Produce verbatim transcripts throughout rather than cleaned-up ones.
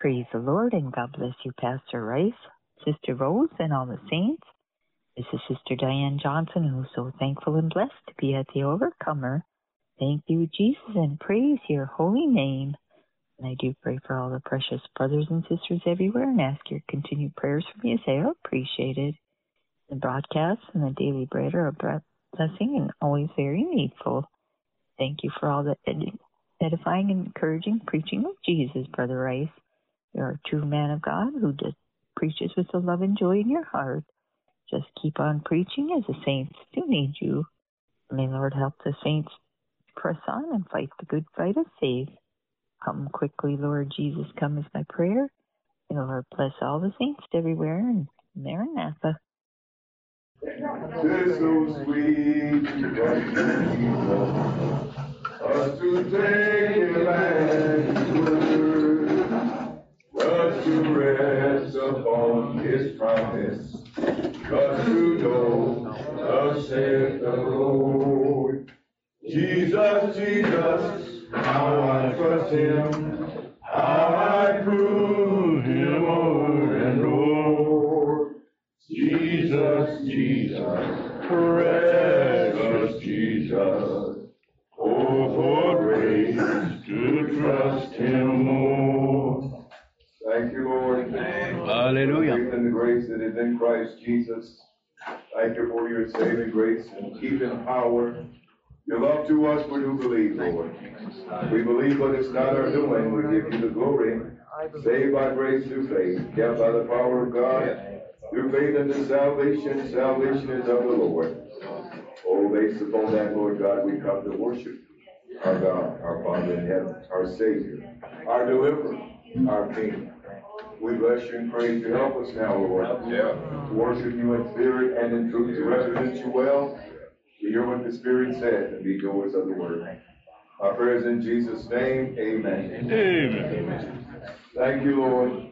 Praise the Lord, and God bless you, Pastor Rice, Sister Rose, and all the saints. This is Sister Diane Johnson, who's so thankful and blessed to be at the Overcomer. Thank you, Jesus, and praise your holy name. And I do pray for all the precious brothers and sisters everywhere and ask your continued prayers for me as they are appreciated. The broadcasts and the daily bread are a blessing and always very needful. Thank you for all the ed- edifying and encouraging preaching of Jesus, Brother Rice. You're a true man of God who just preaches with the love and joy in your heart. Just keep on preaching as the saints do need you. May Lord help the saints press on and fight the good fight of faith. Come quickly, Lord Jesus, come is my prayer. May the Lord bless all the saints everywhere and Maranatha. Tis so sweet to trust in Jesus, us to take Him at His word, us to rest upon His promise, us to know, thus saith the Lord. Jesus, Jesus, how I trust Him, how I prove Him o'er and o'er. Jesus, Jesus, precious Jesus, oh, for grace to trust Him more. Thank you, Lord. Hallelujah. Faith and the grace that is in Christ Jesus. Thank you for your saving grace and keeping power. Your love to us, we do believe, Lord. We believe, but it's not our doing. We give you the glory. Saved by grace through faith, kept by the power of God. Through faith unto salvation, salvation is of the Lord. Oh, based upon that, Lord God, we come to worship our God, our Father in heaven, our Savior, our Deliverer, our King. We bless you and praise you. Help us now, Lord, to worship you in spirit and in truth, to represent you well, to hear what the Spirit says and be doers of the word. Our prayers in Jesus' name, amen. Amen. Thank you, Lord.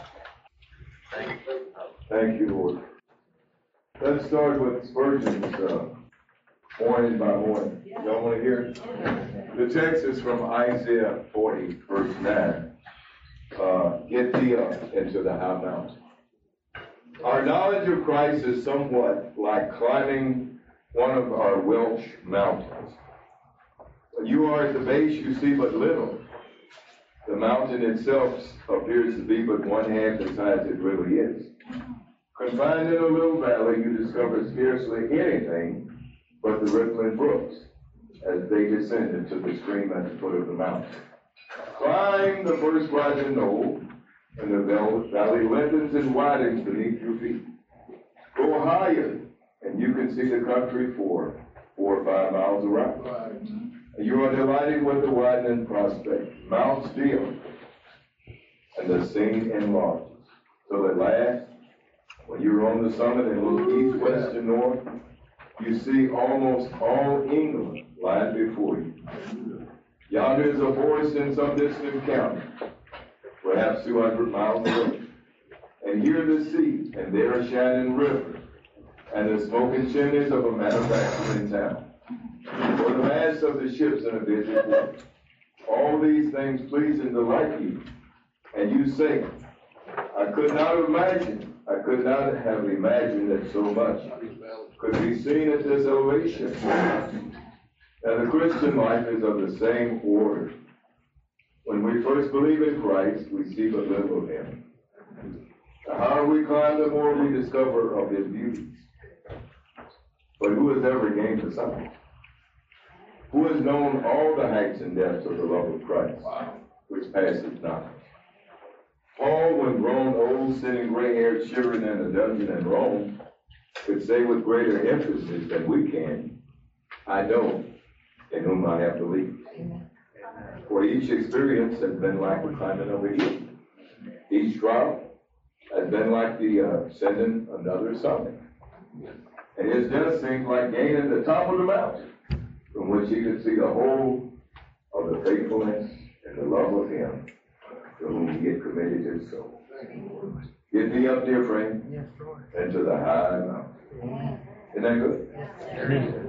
Thank you, Lord. Let's start with Spurgeon's uh, morning by morning. Y'all want to hear it? The text is from Isaiah forty, verse nine. Uh, get thee up into the high mountain. Our knowledge of Christ is somewhat like climbing one of our Welsh mountains. When you are at the base, you see but little. The mountain itself appears to be but one half as high as it really is. Confined in a little valley, you discover scarcely anything but the rippling brooks as they descend into the stream at the foot of the mountain. Climb the first rising knoll, and the valley lengthens and widens beneath your feet. Go higher, and you can see the country for four or five miles around. And you are delighted with the widening prospect. Mounts dim, and the scene enlarges. Till at last, when you're on the summit and look east, west, and north, you see almost all England lying before you. Yonder is a forest in some distant county, perhaps two hundred miles away. And here the sea, and there a shining river, and the smoking chimneys of a manufacturing town, or the masts of the ships in a busy port. All these things please and delight you, and you say, I could not imagine, I could not have imagined that so much could be seen at this elevation. And the Christian life is of the same order. When we first believe in Christ, we see but little of Him. The higher we climb, the more we discover of His beauties. But who has ever gained the summit? Who has known all the heights and depths of the love of Christ, which passes knowledge? Paul, when grown old, sitting gray-haired, shivering in a dungeon in Rome, could say with greater emphasis than we can, I know in whom I have believed. For each experience has been like the climbing of a hill. Each trial has been like the uh, ascending another summit. And his death seemed like gaining the top of the mountain, from which he could see the whole of the faithfulness and the love of Him to whom He had committed his soul. Get thee up, dear friend, into the high mountain. Isn't that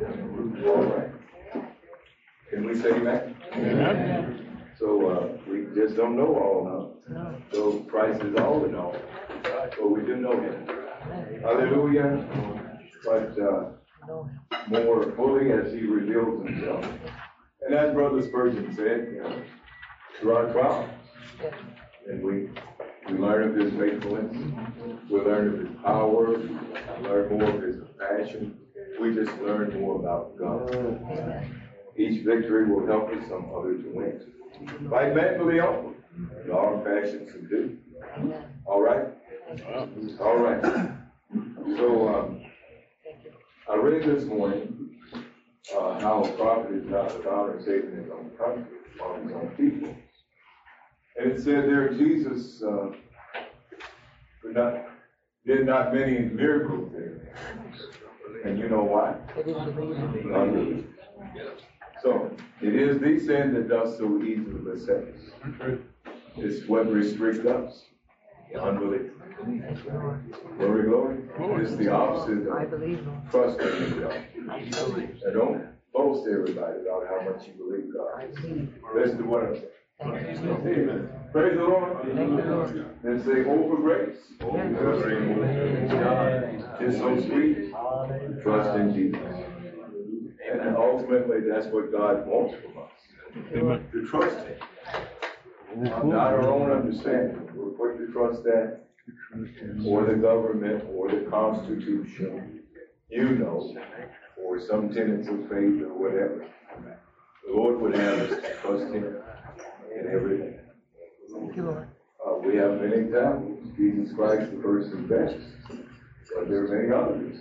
good? All right. Can we say amen? Amen. So uh, we We just don't know all now. So Christ is all in all. But we do know him. Hallelujah. But uh, more fully as he reveals himself. And as Brother Spurgeon said, you know, through our trials, and we we learn of his faithfulness, we learn of his power, we learn more of his compassion. We just learn more about God. Each victory will help us some other to win. Fight manfully on, in all passion subdue. All right? All right. So, um, I read this morning uh, how a prophet is not without or saving his own country or his own people. And it said there Jesus uh, could not, did not many miracles there. And you know why? Unbelief. So, it is the sin that does so easily beset us. It's what restricts us. Unbelief. Glory, glory. It's the opposite of trusting in God. Now don't boast everybody about how much you believe God. Listen to what I'm saying. Amen. Praise the Lord. Then say, oh, for grace. It's so sweet to trust in Jesus. And ultimately, that's what God wants from us. To trust him. Not our own understanding. We're quick to trust that, or the government, or the Constitution, you know, or some tenets of faith, or whatever. The Lord would have us to trust him in everything. Uh, we have many examples. Jesus Christ, the first and best. But there are many others.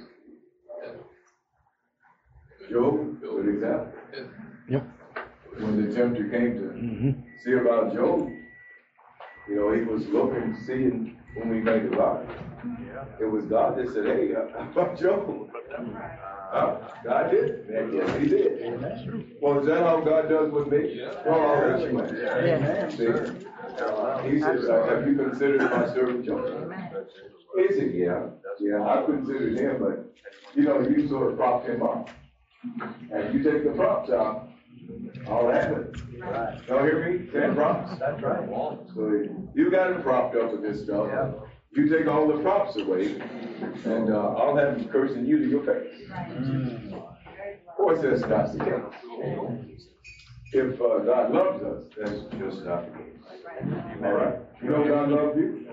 Job, good example. Yep. When the tempter came to mm-hmm. see about Job, you know, he was looking, seeing whom he made alive. It was God that said, hey, how about Job? Uh, God did. Yes, he did. Well, is that how God does with me? Well, yes. See? He said, uh, have you considered my servant Job? He said, yeah. Yeah, I considered him, but, you know, you sort of propped him up. And you take the props out, I'll have it. Right. Y'all hear me? Ten props. That's right. So you got him propped up with this stuff. Yeah. You take all the props away, and uh, I'll have him cursing you to your face. Mm. Of course, that's not the case. If uh, God loves us, that's just not the case. All right? You know God loves you?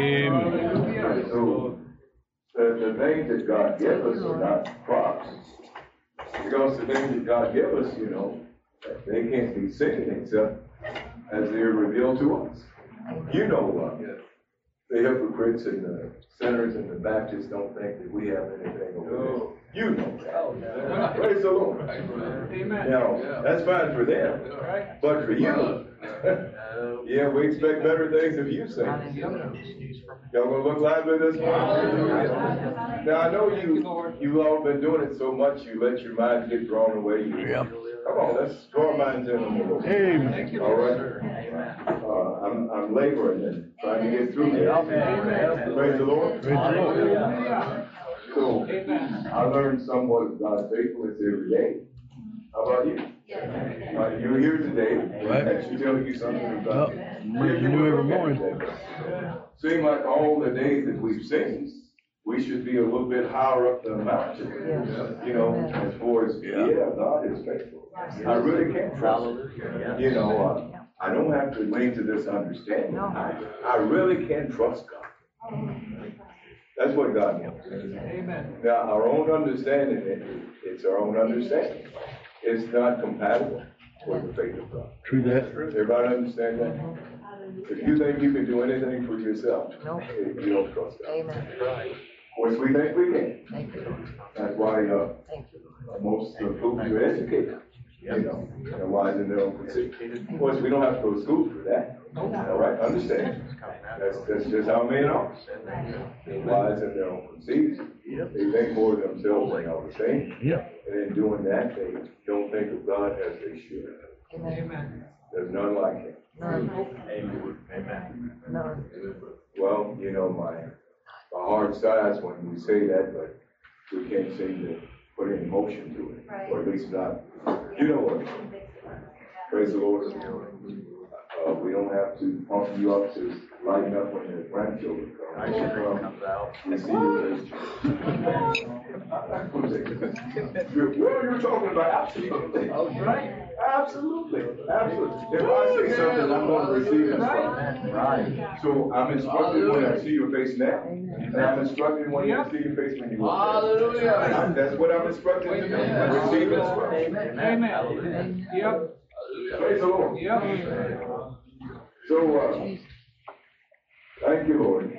Amen. So the, the things that God gives us are not props. Because the things that God gives us, you know, they can't be seen except as they're revealed to us. You know, uh, the hypocrites and the sinners and the Baptists don't think that we have anything over there. You know that. Praise the Lord. Amen. Now, that's fine for them, but for you, yeah, we expect better things of you, saints. Y'all gonna look lively this morning? Now, I know you, you've all been doing it so much, you let your minds get drawn away. You, come on, let's draw our minds in a little. Amen. All right. Uh, I'm, I'm laboring and trying to get through this. Praise the Lord. Praise the Lord. So, I learned somewhat of God's faithfulness every day. How about you? Uh, you're here today. Right. That should tell you something about it. You do every morning. Seem like all the days that we've seen, we should be a little bit higher up the mountain. You know, as far as, yeah, God is faithful. I really can't trust him. You know, uh, I don't have to lean to this understanding. I, I really can trust God. That's what God wants. Amen. Now, our own understanding, it, it's our own understanding. It's not compatible with the faith of God. True that. Everybody understand that? If you think you can do anything for yourself, no. you don't trust God. Amen. Of course, we think we can. Thank you. That's why uh, most of the fools are educated. You know, they're wise in their own conceit. Of course, we don't have to go to school for that. All right, understand. That's, that's just how men are. They're wise in their own conceit. They think more of themselves than all the same. And in doing that, they don't think of God as they should. Amen. There's none like him. None. Amen. None. Well, you know, my, my heart sighs when we say that, but we can't seem to put any motion to it. Or at least not. You know what? Praise the Lord. Uh, Uh, we don't have to pump you up to lighten up when your grandchildren come. I should come out. We see you as what are you talking about? Absolutely. Right. Absolutely. Absolutely. If I say something, I'm going to receive it from. Right. So I'm instructed when I see your face now. And I'm instructed when you see your face when you walk. Hallelujah. That's what I'm instructed to do. Receive instruction. Amen. Amen. Yep. Praise the Lord. Yep. So, uh, thank you, Lord.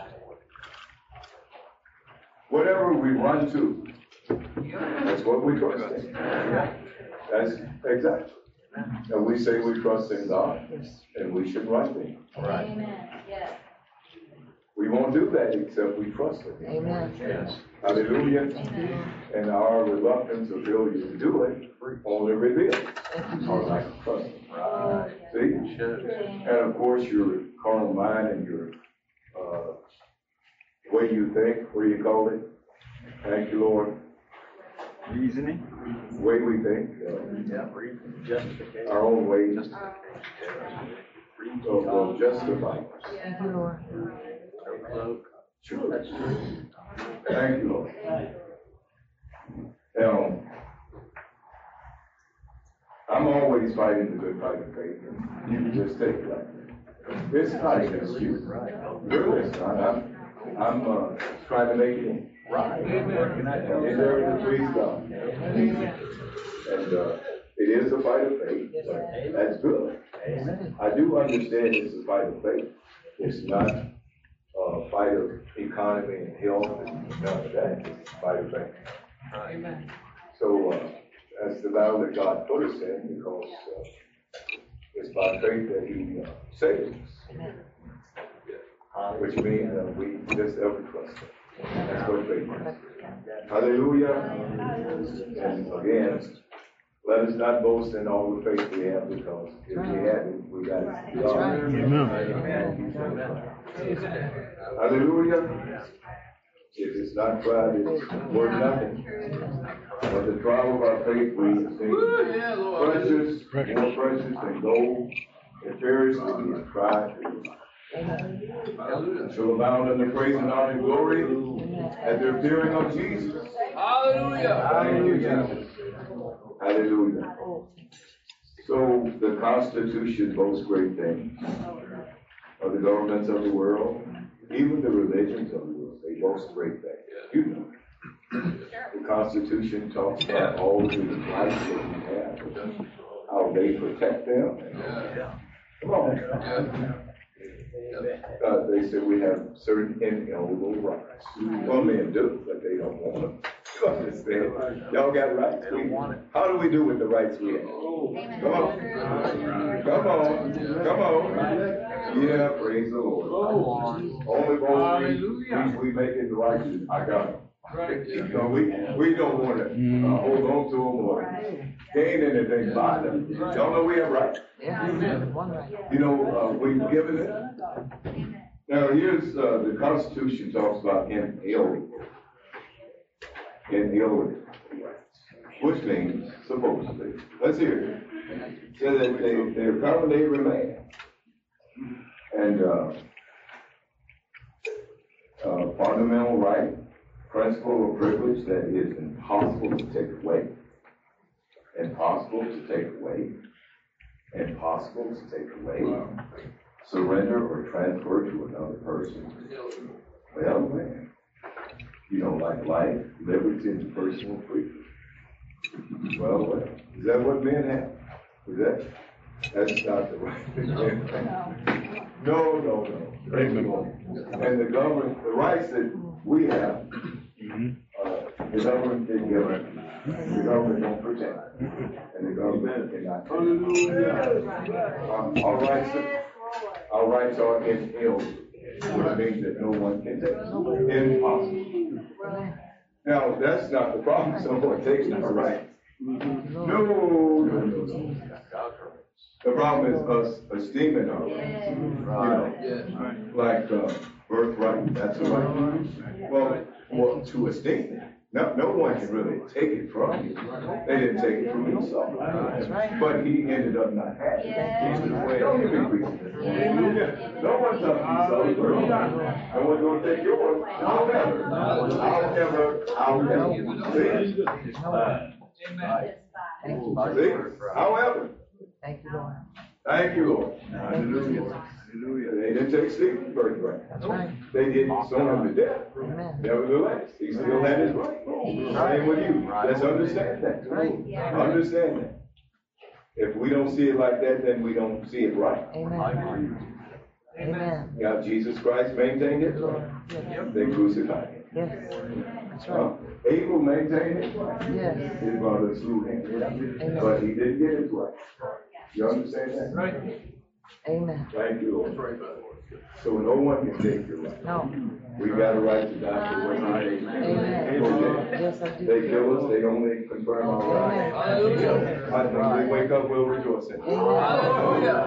Whatever we run to, that's what we trust in. That's exactly. And we say we trust in God, and we should run to Him. Right. Amen. Yes. We won't do that except we trust in Him. Amen. Yes. Hallelujah. Amen. And our reluctance or failure to do it only reveals our lack of trust. Right. See? And of course, your carnal mind and your uh, way you think, what do you call it? Thank you, Lord. Reasoning. The way we think. Uh, yeah, reason. Justification. Our own way. So we'll justify. Thank you, Lord. True. That's true. Thank you, Lord. Now, I'm always fighting the good fight of faith. You can just take it like that. It's not against you. Really, it's not. I'm, I'm uh, trying to make it in. Right. Amen. And there to please God. And uh, it is a fight of faith. That's good. I do understand it's a fight of faith. It's not a fight of economy and health and none of that. It's a fight of faith. Amen. So uh, that's the battle that God put us in, because uh, it's by faith that He uh, saves us. Uh, which means uh, we just ever trust Him. That's what faith is. Hallelujah. And again, let us not boast in all the faith we have, because if we have it, we got it. Amen. Hallelujah. If it's not tried, it's worth nothing. But the trial of our faith we esteem precious, more precious than gold, and perish to be tried. And shall abound in the praise and honor and glory at the appearing of Jesus. Hallelujah. Thank you, Jesus. Hallelujah. So the Constitution boasts great things of the governments of the world, even the religions of the world. They boast great things. You know, the Constitution talks about all the rights that we have, how they protect them. Come on. Uh, they said we have certain inalienable rights. Well, men do, but they don't want them. You understand? Y'all got rights. We, how do we do with the rights we have? Come on. Come on. Come on. Yeah, praise the Lord. Only one we, we make it righteous. I got it. You know, we, we don't want to uh, hold on to them or gain anything by them. Y'all know we have rights. You know, uh, we've given it. Now, here's uh, the Constitution talks about inalienable. Inalienable rights, which means supposedly. Let's hear it. It says that they, they're permanently remain. And uh, uh, fundamental right, principle or privilege that is impossible to take away. Impossible to take away. Impossible to take away. Surrender or transfer to another person. Well, man, you don't like life, liberty, and personal freedom. Well, well, is that what men have? Is that? That's not the right thing. No, no, no. And the government, the rights that we have, uh, the government didn't give it. The government don't protect. And the government cannot. Um, our rights, our rights are inalienable, which means that no one can take it. Impossible. Now, that's not the problem. Someone takes our rights. No, no, no, no. The problem is us esteeming our rights. You know, like uh, birthright, that's a right. Well, well, to esteem it, No, no one can really take it from you. They didn't take it from Esau. But he ended up not having it. Don't give me reason. No one took Esau's birthright. No one's going to take yours. I'll never. I'll never. I'll never. See? See? However. Thank you, Lord. Thank you, Lord. Hallelujah. Hallelujah. They didn't take Stephen's birthright. That's right. They didn't stone him to death. Amen. Nevertheless, he still had his right. Same with you. Let's understand that. Understand that. If we don't see it like that, then we don't see it right. Amen. Amen. Now, Jesus Christ maintained it. Lord. Yes. They crucified him. Yes. That's Huh? right. Abel maintained it. Yes. His brother slew him. But he didn't get his right. You understand that? Right. Amen. Thank you, Lord. So no one can take your life. No. We got a right to die for what's right. Amen. Yes, I do. They kill us, they only confirm our right. Hallelujah. When we wake up, we'll rejoice in it. Amen.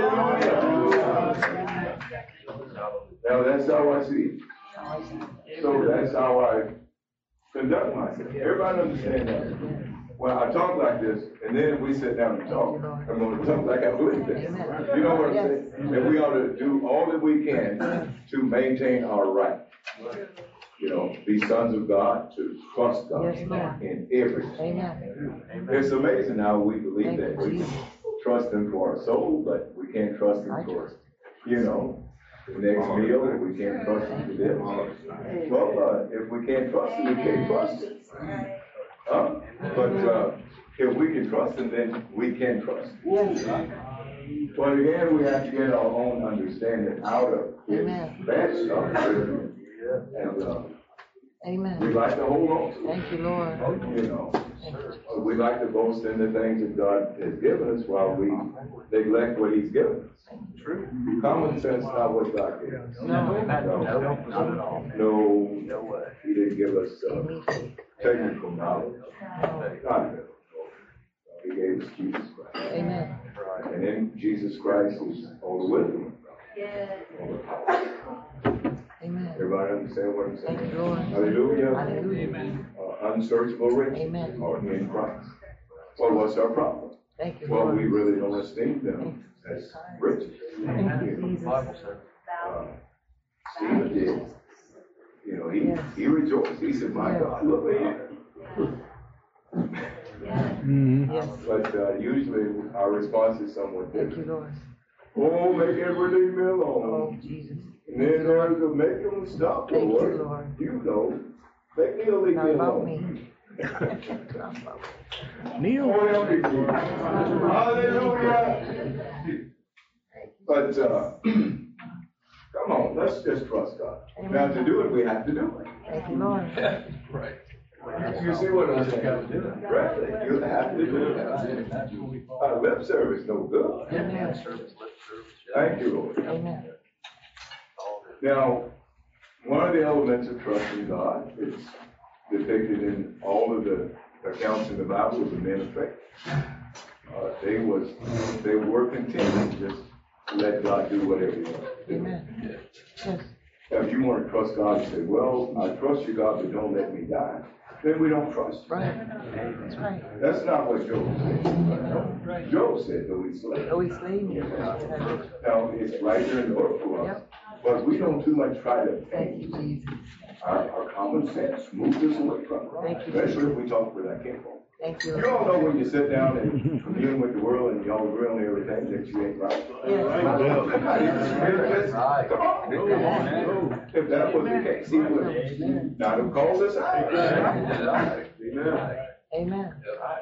Hallelujah. Now that's how I see it. So that's how I conduct myself. Everybody understand that? When I talk like this, and then we sit down and talk, I'm going to talk like I believe it. You know what I'm saying? And we ought to do all that we can to maintain our right. You know, be sons of God, to trust God in everything. Amen. It's amazing how we believe Thank that you, we Jesus. trust Him for our soul, but we can't trust Him for, you know, the next meal, we can't trust Him to this. Well, uh, if we can't trust Him, we can't trust Him. Huh? But uh, if we can trust Him, then we can trust Him. But again, we have to get our own understanding out of His bad stuff. And uh, Amen. we like to hold on to it. Thank you, Lord. You know, uh, we like to boast in the things that God has given us while we neglect what He's given us. True. Common sense, not what God gave us. No. No, no, He didn't give us uh, technical knowledge. Not of it. He gave us Jesus Christ. Amen. And in Jesus Christ is all the wisdom. All the power. Amen. Everybody understand what I'm saying? Thank you, Lord. Hallelujah. Hallelujah. Uh, unsearchable riches Amen. are in Christ. Well, what's our problem? Thank you, Well, Lord. we really don't esteem them as riches. Thank you, Jesus. Uh, Stephen did. You know, he, Yes. he rejoiced. He said, my Yes. God, look at him. Yes. But uh, usually our response is somewhat Thank you, different. Lord. Oh, make everything leave me Oh, alone. Jesus. And then there's to make them stop, Thank you, Lord. Lord. You know, make me leave me Not about alone. me. Neil. Oh, help me, Jesus. Hallelujah. But uh, come on, let's just trust God. Amen. Now, to do it, we have to do it. Thank you, Lord. Right. You see what I'm saying? Really, you have to do it. Uh, lip service no good. Amen. Thank you, Lord. Amen. Now, one of the elements of trusting God is depicted in all of the accounts in the Bible of the men of faith. Uh, they was they were content to just let God do whatever He wanted. Amen. Yes. Now, if you want to trust God and say, well, I trust you, God, but don't let me die, then we don't trust you. Right. That's right. That's not what Job said. Job said, though he slave. Oh, he slayed me. Now, it's right there in the book for us. Yep. But we don't too much try to Thank you, Jesus. Our, our common sense moves us away from it. Thank you. Especially if we talk where that came from. Thank you. You all know when you sit down and commune with the world and y'all agree on everything that you ain't right. Yes. I'm not even serious. Come on. Come on. If that was the case, he would not have called us out. Amen. Amen.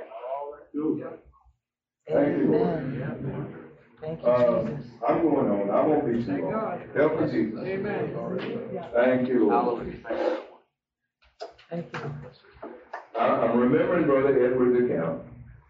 Thank you, Lord. Amen. Thank you, Uh, Jesus. I'm going on. I won't be too long. Help me, Jesus. Amen. Thank you, Lord. Thank you. I- I'm remembering Brother Edward's account.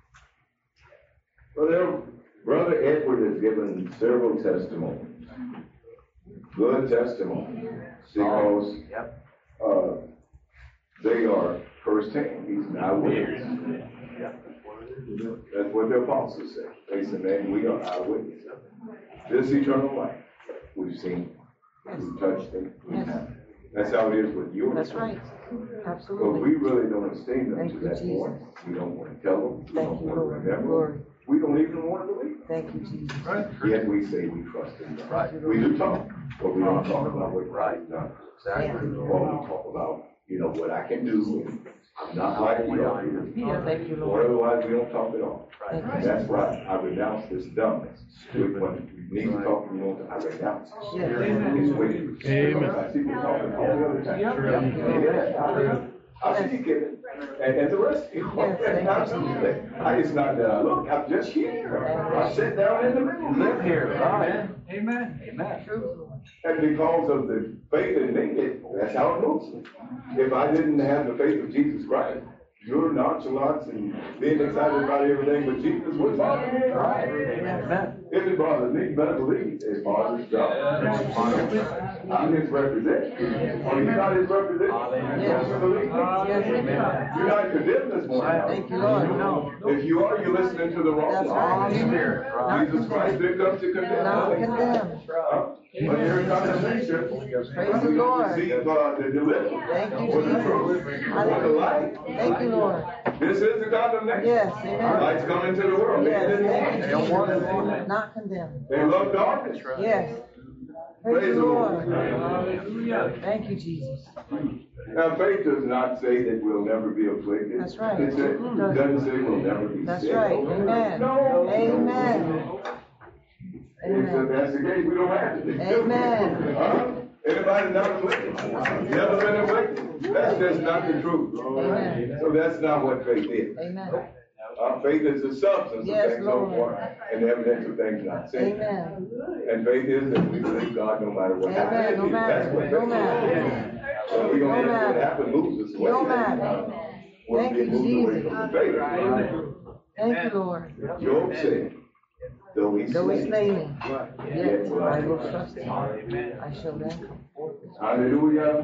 Brother, Brother Edward has given several testimonies. Good testimonies. Because uh, they are firsthand. He's an eyewitness. That's what the apostles say. They said, man, we are eyewitnesses. This eternal life we've seen, we've touched it, we've had. That's how it is with yours. That's right. But Absolutely. we really don't esteem them Thank to you, that Jesus. point. We don't want to tell them. We Thank don't you, want to Lord. remember Glory. them. We don't even want to believe them. Thank you, Jesus. Yet we say we trust in God. Right. We do talk, but we don't talk about what God has done. Exactly. Or we talk about, you know, what I can do. And I'm not like you are. Yeah, thank you, Or Lord. otherwise, we don't talk at all. Thank you. And that's right. I renounce this dumbness. When we need to talk, we want to, I renounce it. Yes. It's wicked. Amen. I see people talking all the other time. True. Yeah. I see it. And, and the rest, you know, Yes, thank you. absolutely. I, it's not that I look, I'm just here. I sit down in the middle, live here. Amen. Amen. Amen. True. And because of the faith in me, it, that's how it moves. If I didn't have the faith of Jesus Christ, your nonchalance and being excited about everything but Jesus would bother me. Right. Amen. If it bothers me, you better believe it bothers God. I'm his representative. Are you not his representative? Yes. You believe me? Yes. You're not condemned this morning. Thank you, Lord. If you are, you're listening to the wrong That's one. right. Spirit. Jesus Christ didn't come to condemn. Not others. condemned. Huh? But there is condemnation. Praise the Lord. Receive uh, the deliverance. Thank you, With the Jesus. truth. With the light. Thank you, Lord. This is the condemnation. Yes, The amen. light's coming to the world. They Yes, didn't thank want you, it. Jesus. Not condemned. They love darkness. Yes. Praise the Lord. Thank you, Jesus. Now, faith does not say that we'll never be afflicted. That's right. It says- Mm. doesn't say we'll never be That's sick. right. Amen. No. Amen. It's a, that's the case. We don't have to be. Amen. Huh? Anybody not afflicted? Never been afflicted? That's just not the truth. Amen. So that's not what faith is. Amen. Uh, faith is the substance Yes, of things Lord. hoped for and the evidence of things not seen. Amen. And faith is that we believe God no matter what Amen. happens. No matter. That's what No faith matter. is. So we don't No let what matter. happens moves us away. No matter. We'll Thank be you, moved away Jesus. from the faith. Thank you, Lord. Job said, though he Though he slay slay me, me, yet I will trust him. I shall then come forth. hallelujah.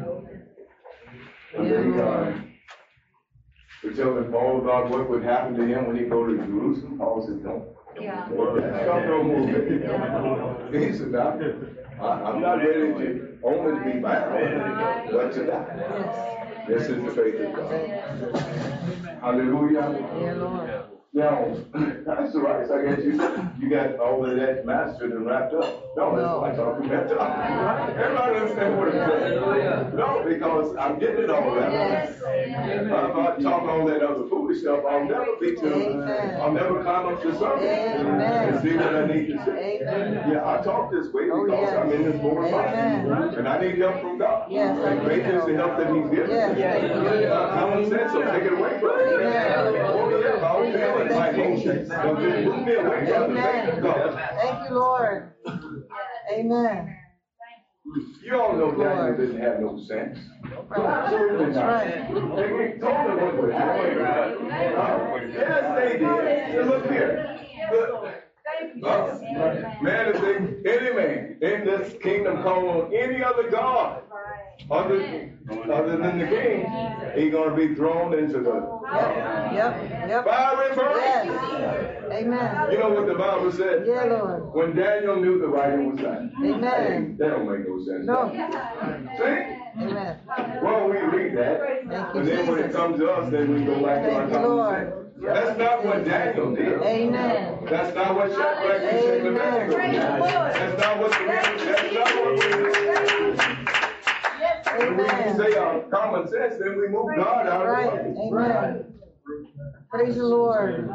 And then, Yeah, uh, Lord. we're telling Paul about what would happen to him when he go to Jerusalem. Paul said, don't. Yeah. Stop, don't move it. He said, "Now, I- I'm not ready to only be bound, but to die." Yes. This is the faith of God. Hallelujah. Yeah, Lord. Now, that's the right. I guess you, you got all of that mastered and wrapped up. No, that's why I'm talking about. Everybody understand what I'm saying? No, because I'm getting it all wrapped up. Yes. If I talk all that other foolish stuff, I'll never be to, Amen. I'll never climb up to something Amen. and see what I need to see. Amen. Yeah, I talk this way Oh, because yes. I'm in this mortal body. Amen. And I need help from God. Yes, I And faith do. is the help that He's given. Yes, thank you. Uh, Common sense will take it away from me. Amen. Oh, yeah, I'll feel it, my Thank you, emotions. Jesus. But just move me away from the faith of Amen. God. Thank you, Lord. Amen. You all know Daniel didn't have no sense. Absolutely That's not. right. They told him what would happen. Uh, Yes, they did. So look here. Look. Uh, Man is a- any man in this kingdom call on any other God other, other than the king, he's gonna be thrown into the Yep. Yep. Yep. fiery furnace. Yes. Amen. You know what the Bible said? Yeah, Lord. When Daniel knew the writing was done. Amen. That don't make no sense. No. See? Amen. Well, we read that, Thank you, and then when it Jesus. comes to us, then we go back to our Thank you, common Lord. sense. That's not what Daniel did. Amen. That's not what Shadrach, Meshach, and Abednego Amen. did. That's not what the that's not what we do. When we Amen. say our common sense, then we move God out Right. of the way. Amen. Praise the Lord.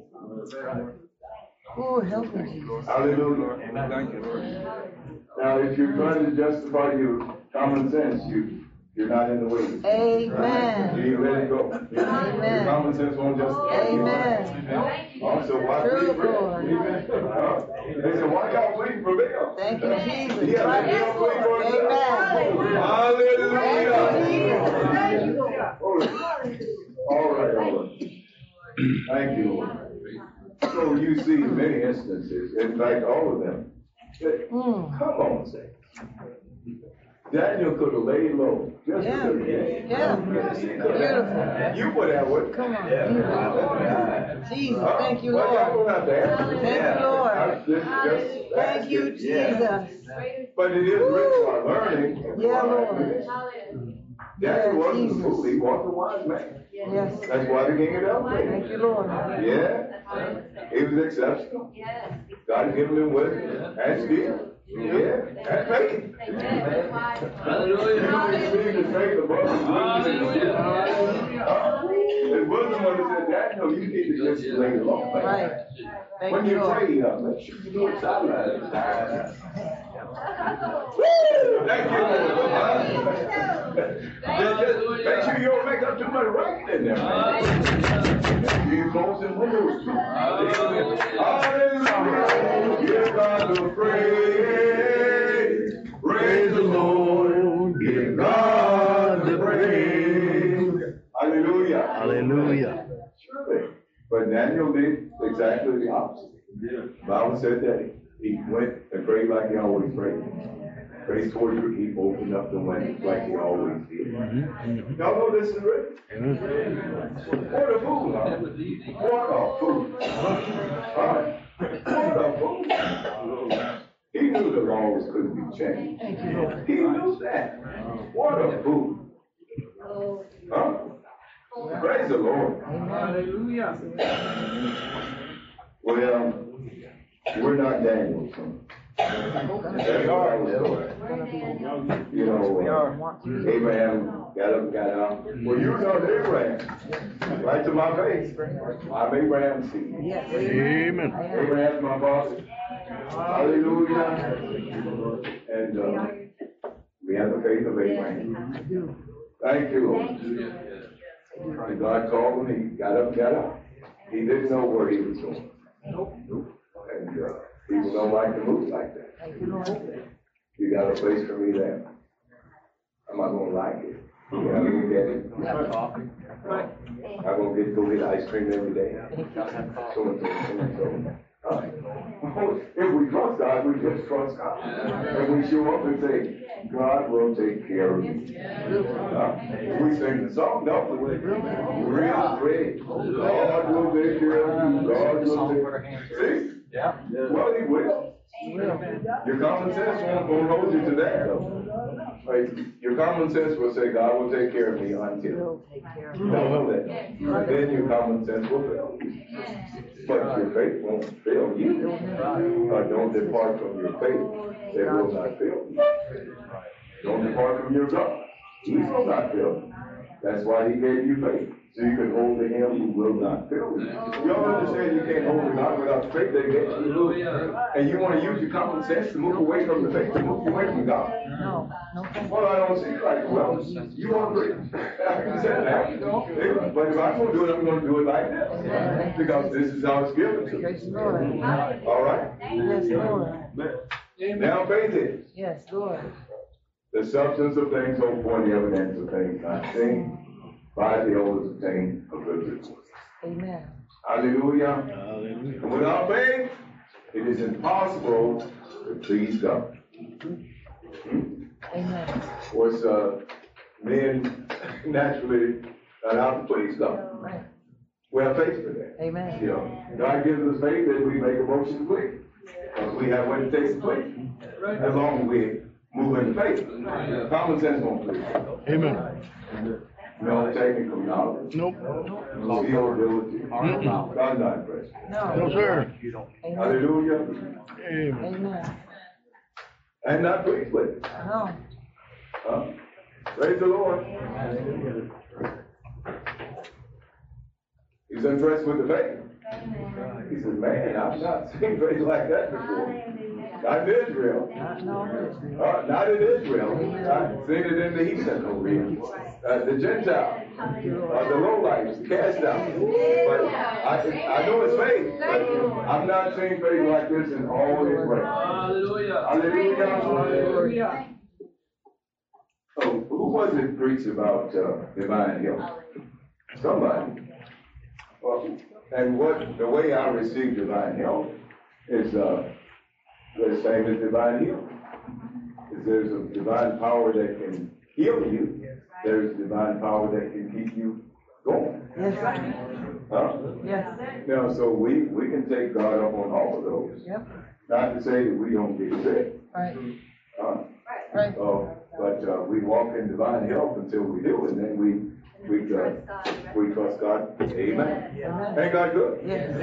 Oh, help me, Jesus. Hallelujah. Now, if you're trying to justify your common sense, you you're not in the way. You Amen. ain't let it go. Your Amen. common sense won't justify you. Amen. Also, why True, plead for Lord. Huh? They said, why y'all pleading for Baal? Thank you, Jesus. Yeah, Right. they don't plead for himself. Amen. Hallelujah. Thank you, Jesus. All right, all right. Thank you, Lord. So you see many instances, in fact, all of them. that- Mm. Come on, say. Daniel could have laid low. Just Yeah. because he did. Yeah. Yes, he could have. Beautiful. You would have, would Come on. Jesus. Thank you, Well, y'all Lord. don't have to answer. Thank you, Lord. I- this- just Thank ask you, it. Jesus. But it is rich for learning. Yeah, Lord. Daniel Yeah, wasn't a Jesus. fool. He was a wise man. Yes. That's why the king of them Thank prayed. you, Lord. Yeah. He was exceptional. God had given him wisdom and skill. Yeah. And faith. Hallelujah. You received the faith above his wisdom. His wisdom was that Daniel, you need to just lay it off. Right. Thank When you, you Lord. pray, uh, make sure you do it silent. Thank you, Lord. Just, just make sure you don't make up too much rain in there, man. You close the windows too. Hallelujah. Give God the praise. Praise the Lord. Give God the praise. Hallelujah. Hallelujah. Surely. But Daniel did exactly the opposite. The Bible said that he went and prayed like he always prayed. Praise towards your keep opened up the windows like he always did. Y'all know this is written. What a fool, huh? What a fool. Huh? What a fool. He knew the laws couldn't be changed. He knew that. What a fool. Huh? Praise the Lord. Hallelujah. Well, we're not Daniel. So. That's all I was doing. You know, uh, Abraham got up and got out. Well, you know Abraham. Right to my face. I'm Abraham's seed. Amen. Abraham's my father. Hallelujah. And uh, we have the faith of Abraham. Thank you, Lord. And God called him, he got up and got out. He didn't know where he was going. Nope. And uh, people don't like to move like that. You got a place for me there. Am I going to like it? You know, you get it. I'm going to get go get ice cream every day. So and so, so and so. Uh, if we trust God, we just trust God. And we show up and say, God will take care of you. Uh, we sing the song, don't we? Real great. God will take care of you. God will take care of you. See? Yeah. Well, he will. Your common sense won't, won't hold you to that, though. Right? Your common sense will say, God will take care of me until. You don't know that. And then your common sense will fail you. But your faith won't fail you. Uh, don't depart from your faith. It will not fail you. Don't depart from your God. He will not fail you. That's why he gave you faith. So you can hold to him who will not fail you. Y'all understand you can't hold to God without the faith they gave you. And you want to use your common sense to move away from the faith, to move away from God. No, no. Well, I don't see it like, well, you agree. I can say that. But if I'm going to do it, I'm going to do it like this. Because this is how it's given to me. All right? Yes, Lord. Now faith is Yes, Lord. the substance of things hoped for, the evidence of things not seen. By the elders obtained a good report. Amen. Hallelujah. And without faith, it is impossible to please God. Amen. Of course, uh, men naturally are out to please God. Right. We have faith for that. Amen. You know, God gives us faith that we make a motion to please. Because we have what it takes to please. As long as we move in faith. Common sense won't please. Amen. No technical knowledge. Nope. No skill, ability. Mm-mm. God not impressed. No. No, sir. Amen. Hallelujah. Amen. Amen. And not pleased with it. No. Huh? Praise the Lord. He's impressed with the faith. He says, man, I've not seen faith like that before. Not in Israel. Not, no. Uh, not in Israel. I've seen it in the heathen over here. Uh, the Gentiles. Uh, the lowlifes, the cast out. But I, I know it's faith. But I've not seen faith like this in all its ways. Hallelujah. Hallelujah. Hallelujah. Oh, who was it preached about uh, divine help? Somebody. Well, and what the way I receive divine help is uh, the same as divine healing. Is there's a divine power that can heal you. There's divine power that can keep you going. Yes. Huh? Yes. Now, so we, we can take God up on all of those. Yep. Not to say that we don't get sick. Right. Uh, Right. uh, but, uh, we walk in divine health until we do, and then we, we, uh, we trust God. Amen. Amen. Ain't God good? Yes.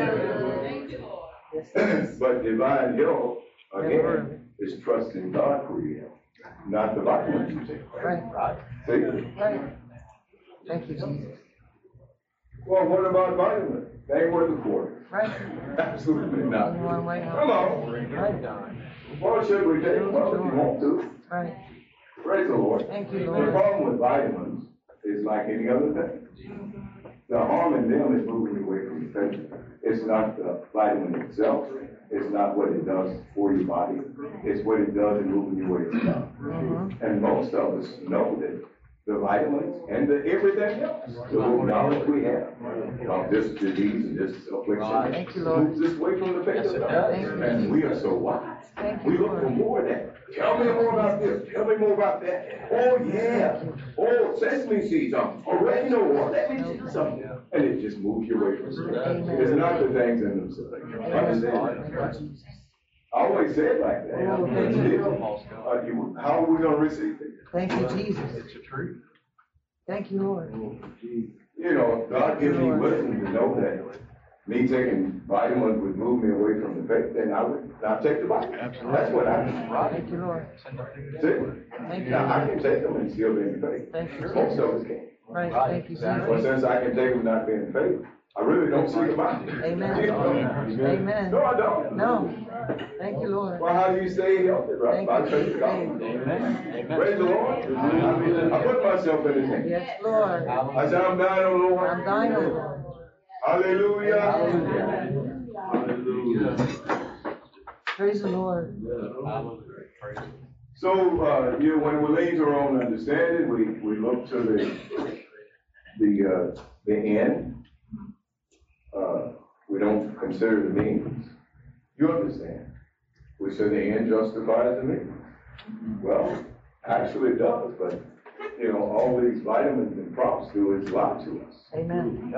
But divine health, again, is trusting God for your health, not the vitamins you take. Right. See? Right. Thank you, Jesus. Well, what about vitamins? They ain't worth a quarter. Right. Absolutely not. Anyone right now? Come on. Right. What should we take? Well, if you want to. Right. Praise the Lord. Thank you, The Lord. problem with vitamins is like any other thing. The harm in them is moving you away from the faith. It's not the vitamin itself. It's not what it does for your body. It's what it does in moving you away from God. Mm-hmm. And most of us know that the vitamins and the everything else, the little knowledge we have of this disease and this affliction, Thank you, Lord. moves us away from the faith of God. Thank you. And we are so wise. Thank We you, look for Lord. more of that. Tell me more about this. Tell me more about that. Oh, yeah. Oh, sesame seeds. Um, oregano oil. Let me tell you something. And it just moves you away from it. Amen. It's not the things in themselves. Understand? I always say it like that. Oh, thank you. Still, uh, you, how are we going to receive it? Thank you, Jesus. Thank you, Lord. You know, God gives me wisdom to know that me taking vitamins would move me away from the faith, then I would not take the vitamin. Absolutely. That's what I mean. Thank you, Lord. See? Thank you. Now, I can take them and still be in faith. Thank you. Most of us can. Right. Thank you, But Jesus. since I can take them not being in faith, I really don't see the Bible. Amen. You know? Amen. No, I don't. No. Thank you, Lord. Well, how do you stay healthy, right? Thank By you, faith Jesus. in God. Amen. Praise the Lord. I put myself in His hands. Yes, Lord. I said, I'm thine, O Lord. I'm thine, O Lord. Hallelujah. Hallelujah. Praise the Lord. So, uh, you know, when we lean to our own understanding, we, we look to the, the, uh, the end. Uh, we don't consider the means. You understand? We say the end justifies the means. Well, actually it does, but, you know, all these vitamins and props do is lie to us. Amen.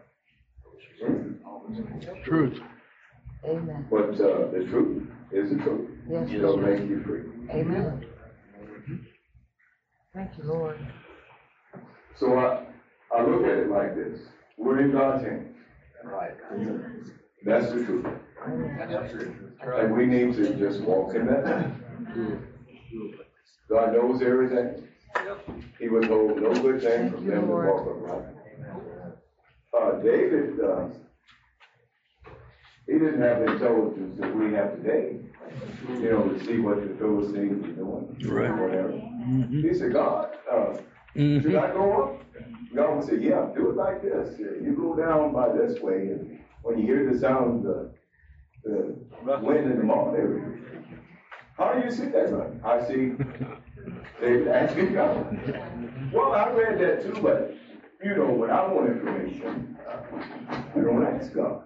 Truth. Amen. But, uh, the truth is the truth. Yes, It'll Lord. make you free. Amen. Thank you, Lord. So I, I look at it like this. We're in God's hands. Right. That's the truth. And we need to just walk in that. God knows everything. He would hold no good thing from them that walk upright. Uh, David, uh, he didn't have the intelligence that we have today, you know, to see what the Philistines were doing. Right. Whatever. Mm-hmm. He said, God, uh, Mm-hmm. should I go up? God would say, yeah, do it like this. You go down by this way, and when you hear the sound of the, the wind in the morning, how do you see that, man? I see David asking God. Well, I read that too, but you know, when I want information, I don't ask God.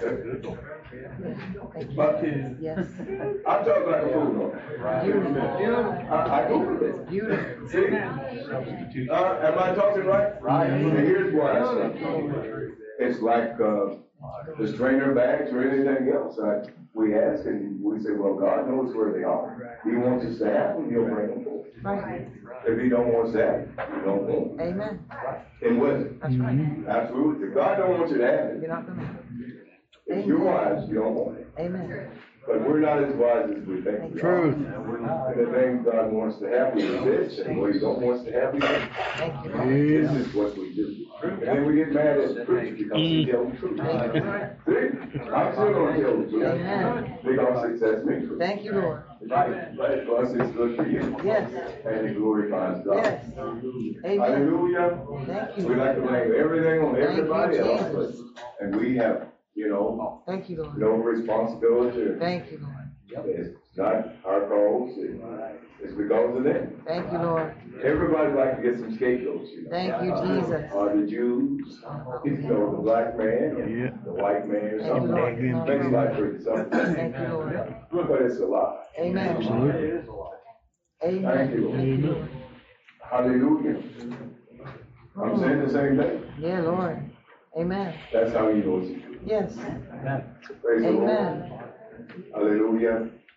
But Yes. I talk like a fool, though. Beautiful. I, I go with it. Beautiful. See? Uh, am I talking right? Right. Here's what I say. It's like, uh, the strainer bags or anything else. I, we ask and we say, well, God knows where they are. He wants us to have them, He'll bring them forth. Right. If He don't want us to have them, He don't want them. Amen. In wisdom. That's right. Absolutely. If God don't want you to have it, You're not gonna. if you're wise, you don't want it. Amen. But we're not as wise as we think we are. Truth. And the things God wants to have, we resist, and what He don't want us to have, we don't. Thank you. This is what we do. And then we get mad at the preacher because he tells the truth. See? I'm still gonna tell the truth. Amen. Because it sets me free. Thank you, Lord. Right, right, because it's good for you. Yes. And it glorifies God. Yes. Amen. Hallelujah. Thank We you. like to blame everything on Thank you, everybody else, Jesus. but- and we have, you know, Thank you, Lord. no responsibility. Thank you, Lord. It's not our cause, it- it's because of them. Thank you, Lord. Everybody like to get some scapegoats, you know. Thank you, Jesus. Are the Jews, you know, the black man, Yeah. the white man, or Thank you, something. Lord. Makes life pretty simple. Thank you, Lord. But it's a lie. Amen. Absolutely. Thank you, Amen. Lord. Thank you, Lord. Hallelujah. I'm saying the same thing. Yeah, Lord. Amen. That's how He knows it. Yes. Praise the Lord. Amen. Hallelujah.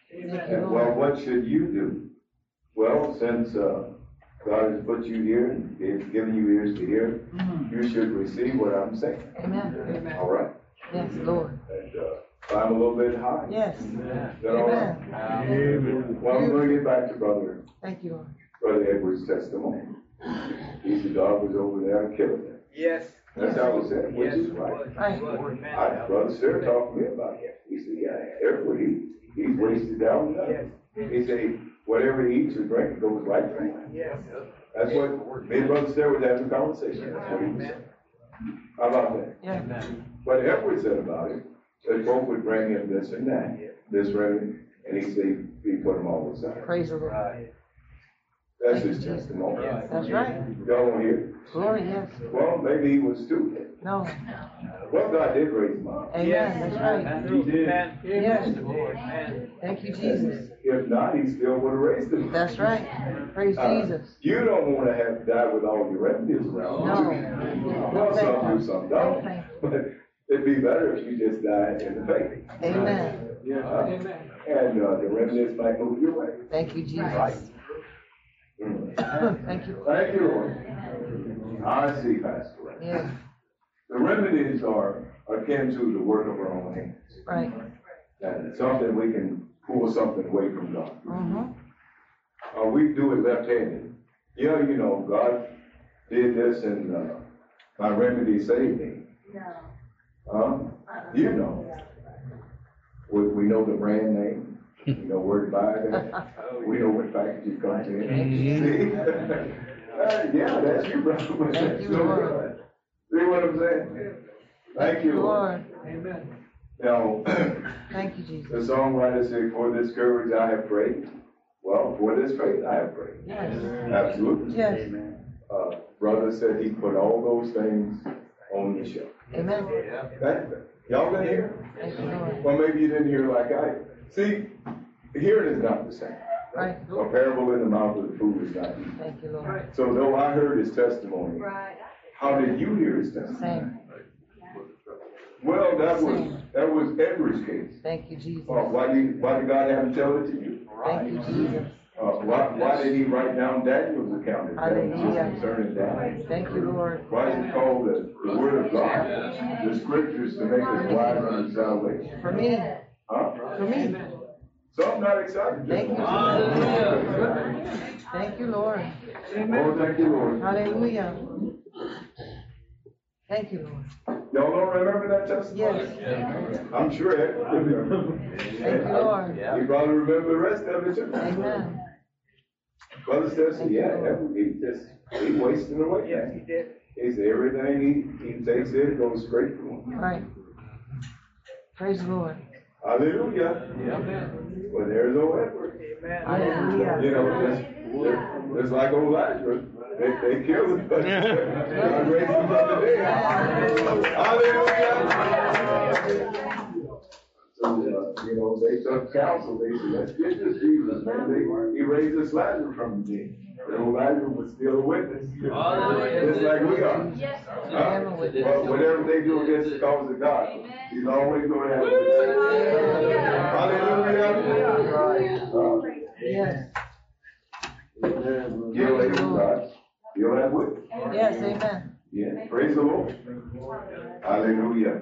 And, well, what should you do? Well, since uh, God has put you here and gave- given you ears to hear, Mhm. you should receive what I'm saying. Amen. Amen. All right? Yes, Lord. And uh, climb a little bit high. Yes. Is that all right? Amen. Well, I'm going to get back to Brother, Thank you, Lord. Brother Edwards' testimony. He said God was over there and killing him. Yes. That's how it said, which is right. Right. I, Brother Sir talked to me about it. He said, yeah, everywhere he, he's wasted down there. He said, whatever he eats or drinks goes right to him. Yes. That's what me and Brother Sir was having a conversation. That's what he was saying. How about that? Yeah. What Edward said about it, that folk would bring him this and that, this remedy, and he said he put them all aside. Praise the Lord. That's his testimony. That's right. Y'all don't hear? Glory, yes. Well, maybe he was stupid. No. Well, God did raise him up. Amen. That's right. He did. Yes. Thank you, Jesus. If not, he still would have raised him. That's right. Praise Uh, Jesus. You don't want to have to die with all your relatives around. No. Well, No, some thank do, some you. don't. Thank But it'd be better if you just died in the faith. Amen. Uh, and uh, the remnants might move your way. Thank you, Jesus. Mm. Thank you. Thank you, Lord. I see, Pastor. Yes. The remedies are akin to the work of our own hands. Right. And it's something we can pull something away from God. Mm-hmm. Uh, we do it left-handed. Yeah, you know, God did this and uh, my remedy saved me. Huh? You know. We, we know the brand name. We know where to buy it. We know what package it comes in. See? uh, yeah, that's you, brother. Thank you, So Lord. good. See what I'm saying? Thank you, Lord. Lord. Now, Thank you, Jesus. the songwriter said, for this courage I have prayed. Well, for this faith I have prayed. Yes. Absolutely. Yes. Uh, brother said he put all those things on the shelf. Amen. That, y'all been here? Thank you, Lord. Well, maybe you didn't hear like I. See, hearing is not the same. Right. A parable in the mouth of the fool is not easy. Thank you, Lord. So though I heard his testimony, how did you hear his testimony? Same. Well, that was that was Edward's case. Thank you, Jesus. Uh, why did why did God have him tell it to you? Thank you, Jesus. Uh, why why did he write down Daniel's account? If that was Hallelujah. concerning Daniel? Thank you, Lord. Why is it called the, the Word of God? The Scriptures to make us wise unto salvation. For me. Huh? For me. So I'm not excited. Thank you, Jesus. Thank you, Lord. Oh, thank you, Lord. Hallelujah. Thank you, Lord. Y'all don't remember that testimony? Yes. I'm sure Ed remember. Thank you, Lord. You probably remember the rest of it too. Amen. Brother says, yeah, that- he just, he wasting away. Yes, he did. He said everything he, he takes in goes straight to him. Right. Praise the Lord. Hallelujah. Amen. Well, there's old Edward. Amen. Hallelujah. You know, just, just like old Lazarus. They, they killed him, but God raised him from the dead. Hallelujah. So, uh, you know, they took counsel. They said, let's get this Jesus, man. They, he raised this Lazarus from the dead. The old Lazarus was still a witness. Just like we are. Huh? Well, whatever they do against the cause of God, he's always going to have a witness. Hallelujah. Uh, Yes. You'll have God. You'll have witness. Yes, amen. Yeah, praise the Lord. Hallelujah.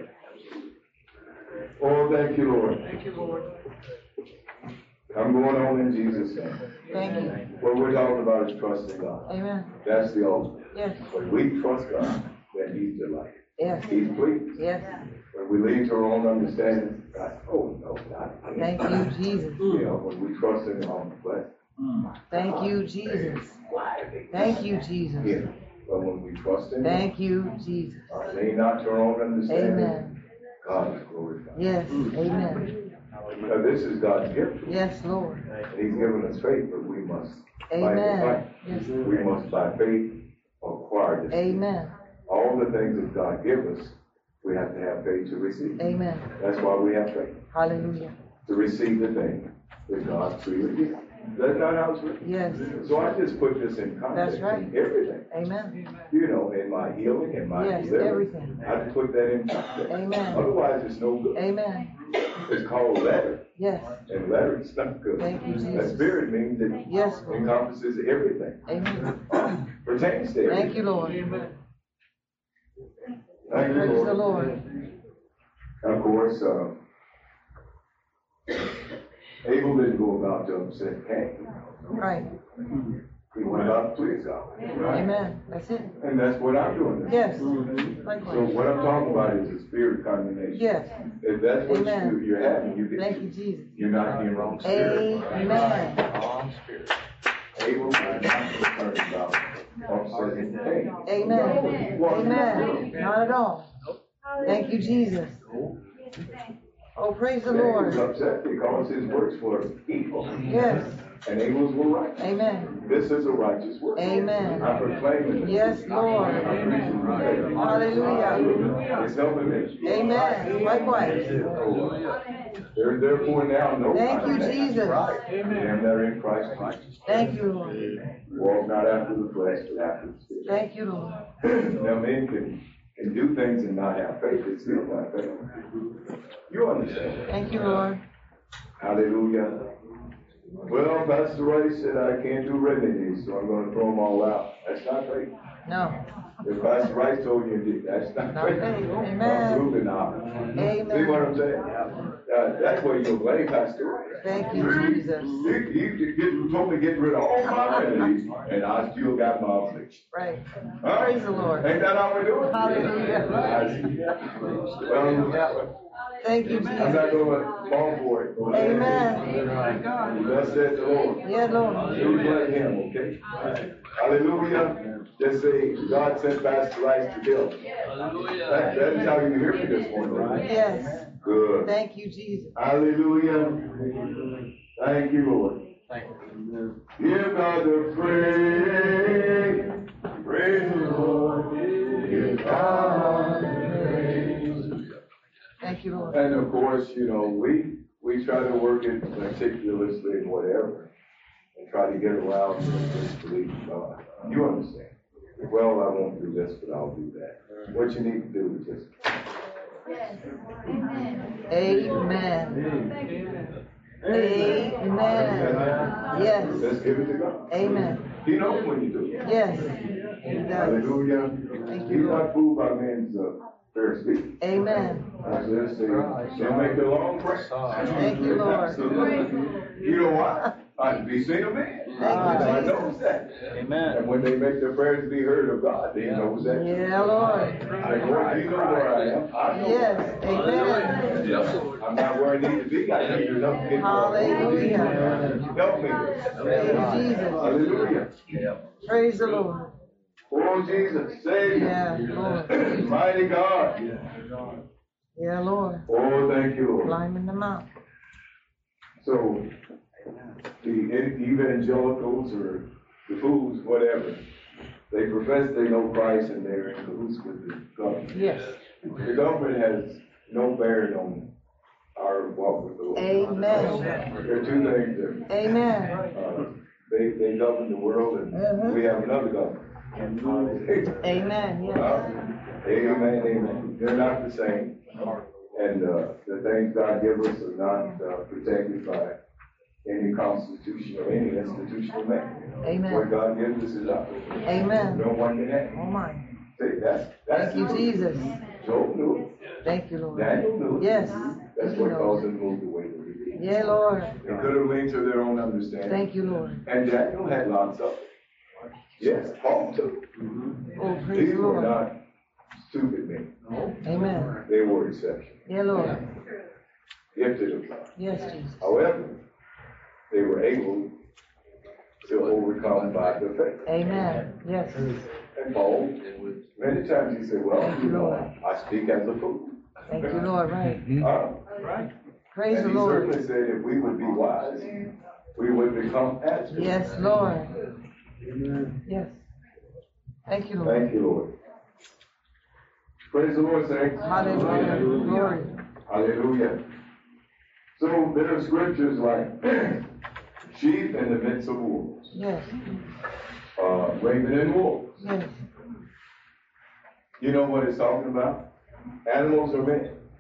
Oh, thank you, Lord. Thank you, Lord. I'm going on in Jesus' name. Thank you. What we're talking about is trusting God. Amen. That's the ultimate. Yes. When we trust God, then He's delighted. Yes. He's pleased. Yes. When we lean to our own understanding, God, oh no, God. Thank you, Jesus. You know, when we trust in the own flesh. Thank you, Jesus. Thank you, Jesus. Yeah. But when we trust in Him, Thank you, Jesus. uh, lean not to our own understanding, Amen. God is glorified. Yes. Amen. Because this is God's gift. Yes, Lord. And He's given us faith, but we must fight the Amen. fight. Yes. We must by faith acquire this. Amen. All the things that God gives us, we have to have faith to receive. Amen. That's why we have faith. Hallelujah. To receive the thing that God freely gives. That's not how it's written. Yes. So I just put this in context. That's right. In everything. Amen. You know, in my healing and my Yes, deliverance. everything. I have to put that in context. Amen. Otherwise, it's no good. Amen. It's called letter. Yes. And letter is not good. Thank you, That Jesus. spirit means it Yes, Lord. encompasses everything. Amen. Pertains to everything. Thank you, Lord. Thank you, Praise the Lord. Lord. And of course, uh, Abel didn't go about to upset Cain. Right. He went about to please God. Amen. That's it. And that's what I'm doing. Yes. So Likewise. what I'm talking about is a spirit of condemnation. Yes. If that's what Amen. you, you're having, you get, Thank you, Jesus. you're not in the wrong spirit. Amen. Wrong spirit. Abel was not concerned about upsetting Cain. Amen. Amen. Not at all. Thank you, Jesus. Oh, praise the Cain was Lord. upset because his works were evil. Yes. And Abel's were righteous. Amen. This is a righteous work. Amen. I'm proclaiming. Yes, Lord. Hallelujah. It's helping me. Amen. Likewise. There is therefore now no Thank you, condemnation. Jesus. Them that are in Christ Jesus. Thank you, Lord. Walk not after the flesh, but after the spirit. Thank you, Lord. Now men can, can do things and not have faith. It's still not faith. You understand? Thank you, Lord. Hallelujah. Well, Pastor Ray said I can't do remedies, so I'm going to throw them all out. That's not faith. No. If Pastor Rice told you did, that's not Not faith. faith. I'm Amen. proving now. Amen. See what I'm saying? Uh, that's where you blame Pastor Rice. Thank you, Jesus. You, you, you told me to get rid of all my remedies, and I still got my affliction. Right. Huh? Praise the Lord. Ain't that how we do it? Hallelujah. Well, Thank you, I'm Jesus. not going to fall for it. Amen. Thus said the Lord. Yeah, Lord. You blame him, okay? Hallelujah. Just say, God sent Pastor Rice to kill him. That, that's how you hear me this morning, right? Yes. Good. Thank you, Jesus. Hallelujah. Thank you, Lord. Give God the praise. Praise the Lord. Give God the praise. Thank you, Lord. And of course, you know, we we try to work it meticulously and whatever, and try to get around to disbelief in God. You understand? Well, I won't do this, but I'll do that. What you need to do is just. Amen. Amen. Yes. Let's give it to God. Amen. He knows when you do it. Yes. He does. Hallelujah. Thank He's you, not Lord. fooled by men's uh, fair speech. Amen. That's this thing. They'll make the long prayer. Thank you, Lord. Absolutely. You know why? I be seen of man. Thank you, I Jesus. knows that. Amen. And when they make their prayers be heard of God, they knows that. Yeah, Lord. Like, Lord, you know where I am. I know. Yes. Amen. I'm not where I need to be. I need to help get where I need to be. Hallelujah. Help me. Praise Jesus. Hallelujah. Praise the Lord. Oh, Jesus, Savior. Yeah, Lord. Mighty God. Yeah, Lord. Oh, thank you, Lord. Climbing the mountain. So, the evangelicals or the fools, whatever, they profess they know Christ and they're in cahoots with the government. Yes. The government has no bearing on our walk with the Lord. Amen. There are two things there. Amen. Uh, they, they govern the world and Mhm. we have another government. Amen. Yes. Uh, amen, amen. They're not the same. And uh, the things God gives us are not uh, protected by any constitution or any institutional man. Amen. What God gives us is ours. Amen. No one can have. Oh my. See, that's, that's Thank you, Jesus. Job knew it. Thank you, Lord. Daniel knew it. Yes. That's He what knows. caused them to move the way that they did. Yeah, Lord. They could have leaned to their own understanding. Thank you, Lord. And Daniel had lots of it. Yes, Paul too. Oh, praise These the were Lord. not stupid men. Amen. They were exceptions. Yeah, Lord. Gifted of God. Yes, Jesus. However, they were able to overcome by the faith. Amen. Yes. And Paul, many times he said, well, Thank you, you know, Lord. I speak as a fool. Thank you, Lord. Right. Uh, Praise and the he Lord. certainly said if we would be wise, we would become as fools. Yes, Lord. Yes. Thank you, Lord. Thank you, Lord. Praise the Lord, saints. Hallelujah. Glory. Hallelujah. So there are scriptures like sheep in the midst of wolves, Yes. uh, raven and wolves. Yes. You know what it's talking about? Animals are men.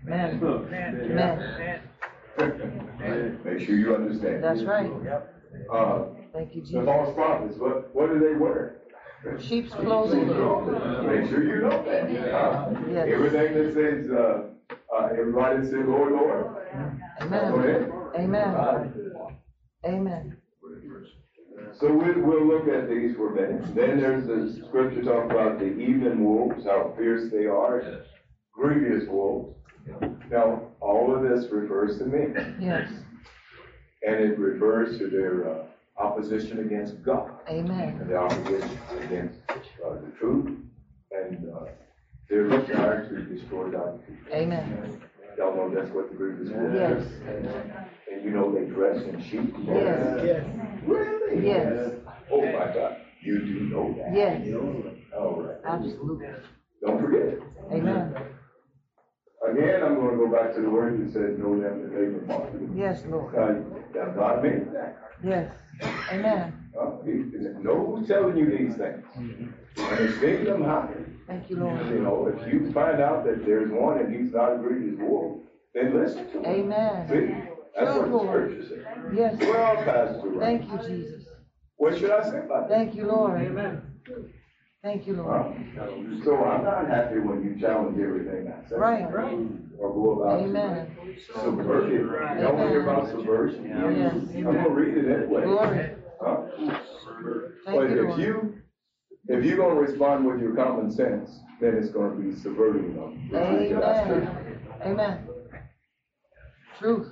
Amen. Amen. Make sure you understand. That's right. Uh, Thank you, the Jesus. false prophets, what, what do they wear? Sheep's clothing. Make sure you know that. Uh, Yes. Everything that says, uh, uh, everybody say, Lord, Lord. Go ahead. Amen. Uh, Amen. So we, we'll look at these for a minute. Then there's the scripture talking about the evening wolves, how fierce they are, grievous wolves. Now, all of this refers to men. Yes. And it refers to their uh, opposition against God. Amen. And the opposition against uh, the truth. And uh, their desire to destroy God's people. Amen. Y'all know that's what the grievous wolves Yes. are. And you know they dress in sheep. Yes. Yes. Really? Yes. Oh my God. You do know that. Yes. All right. Absolutely. Don't forget it. Amen. Again, I'm going to go back to the word that said, know them that they were martyred. Yes, Lord. Now, God made that. Yes. Amen. Uh, he, no who's telling you these things. And esteem them high. Thank you, Lord. You know, if you find out that there's one and he's not a grievous wolf, then listen to him. Amen. See? That's True, what the Lord. scripture says. Yes. Well, Pastor, Thank you, Jesus. what should I say about that? Thank you, Lord. Amen. Thank you, Lord. Uh, so I'm not happy when you challenge everything I say. Right. Right. Or go about Amen. subvert it. You don't want to hear about subversion. Yes. I'm going to read it anyway. Glory. Huh? Thank But you, if Lord. you, if you're going to respond with your common sense, then it's going to be subverting them. Amen. Amen. Truth.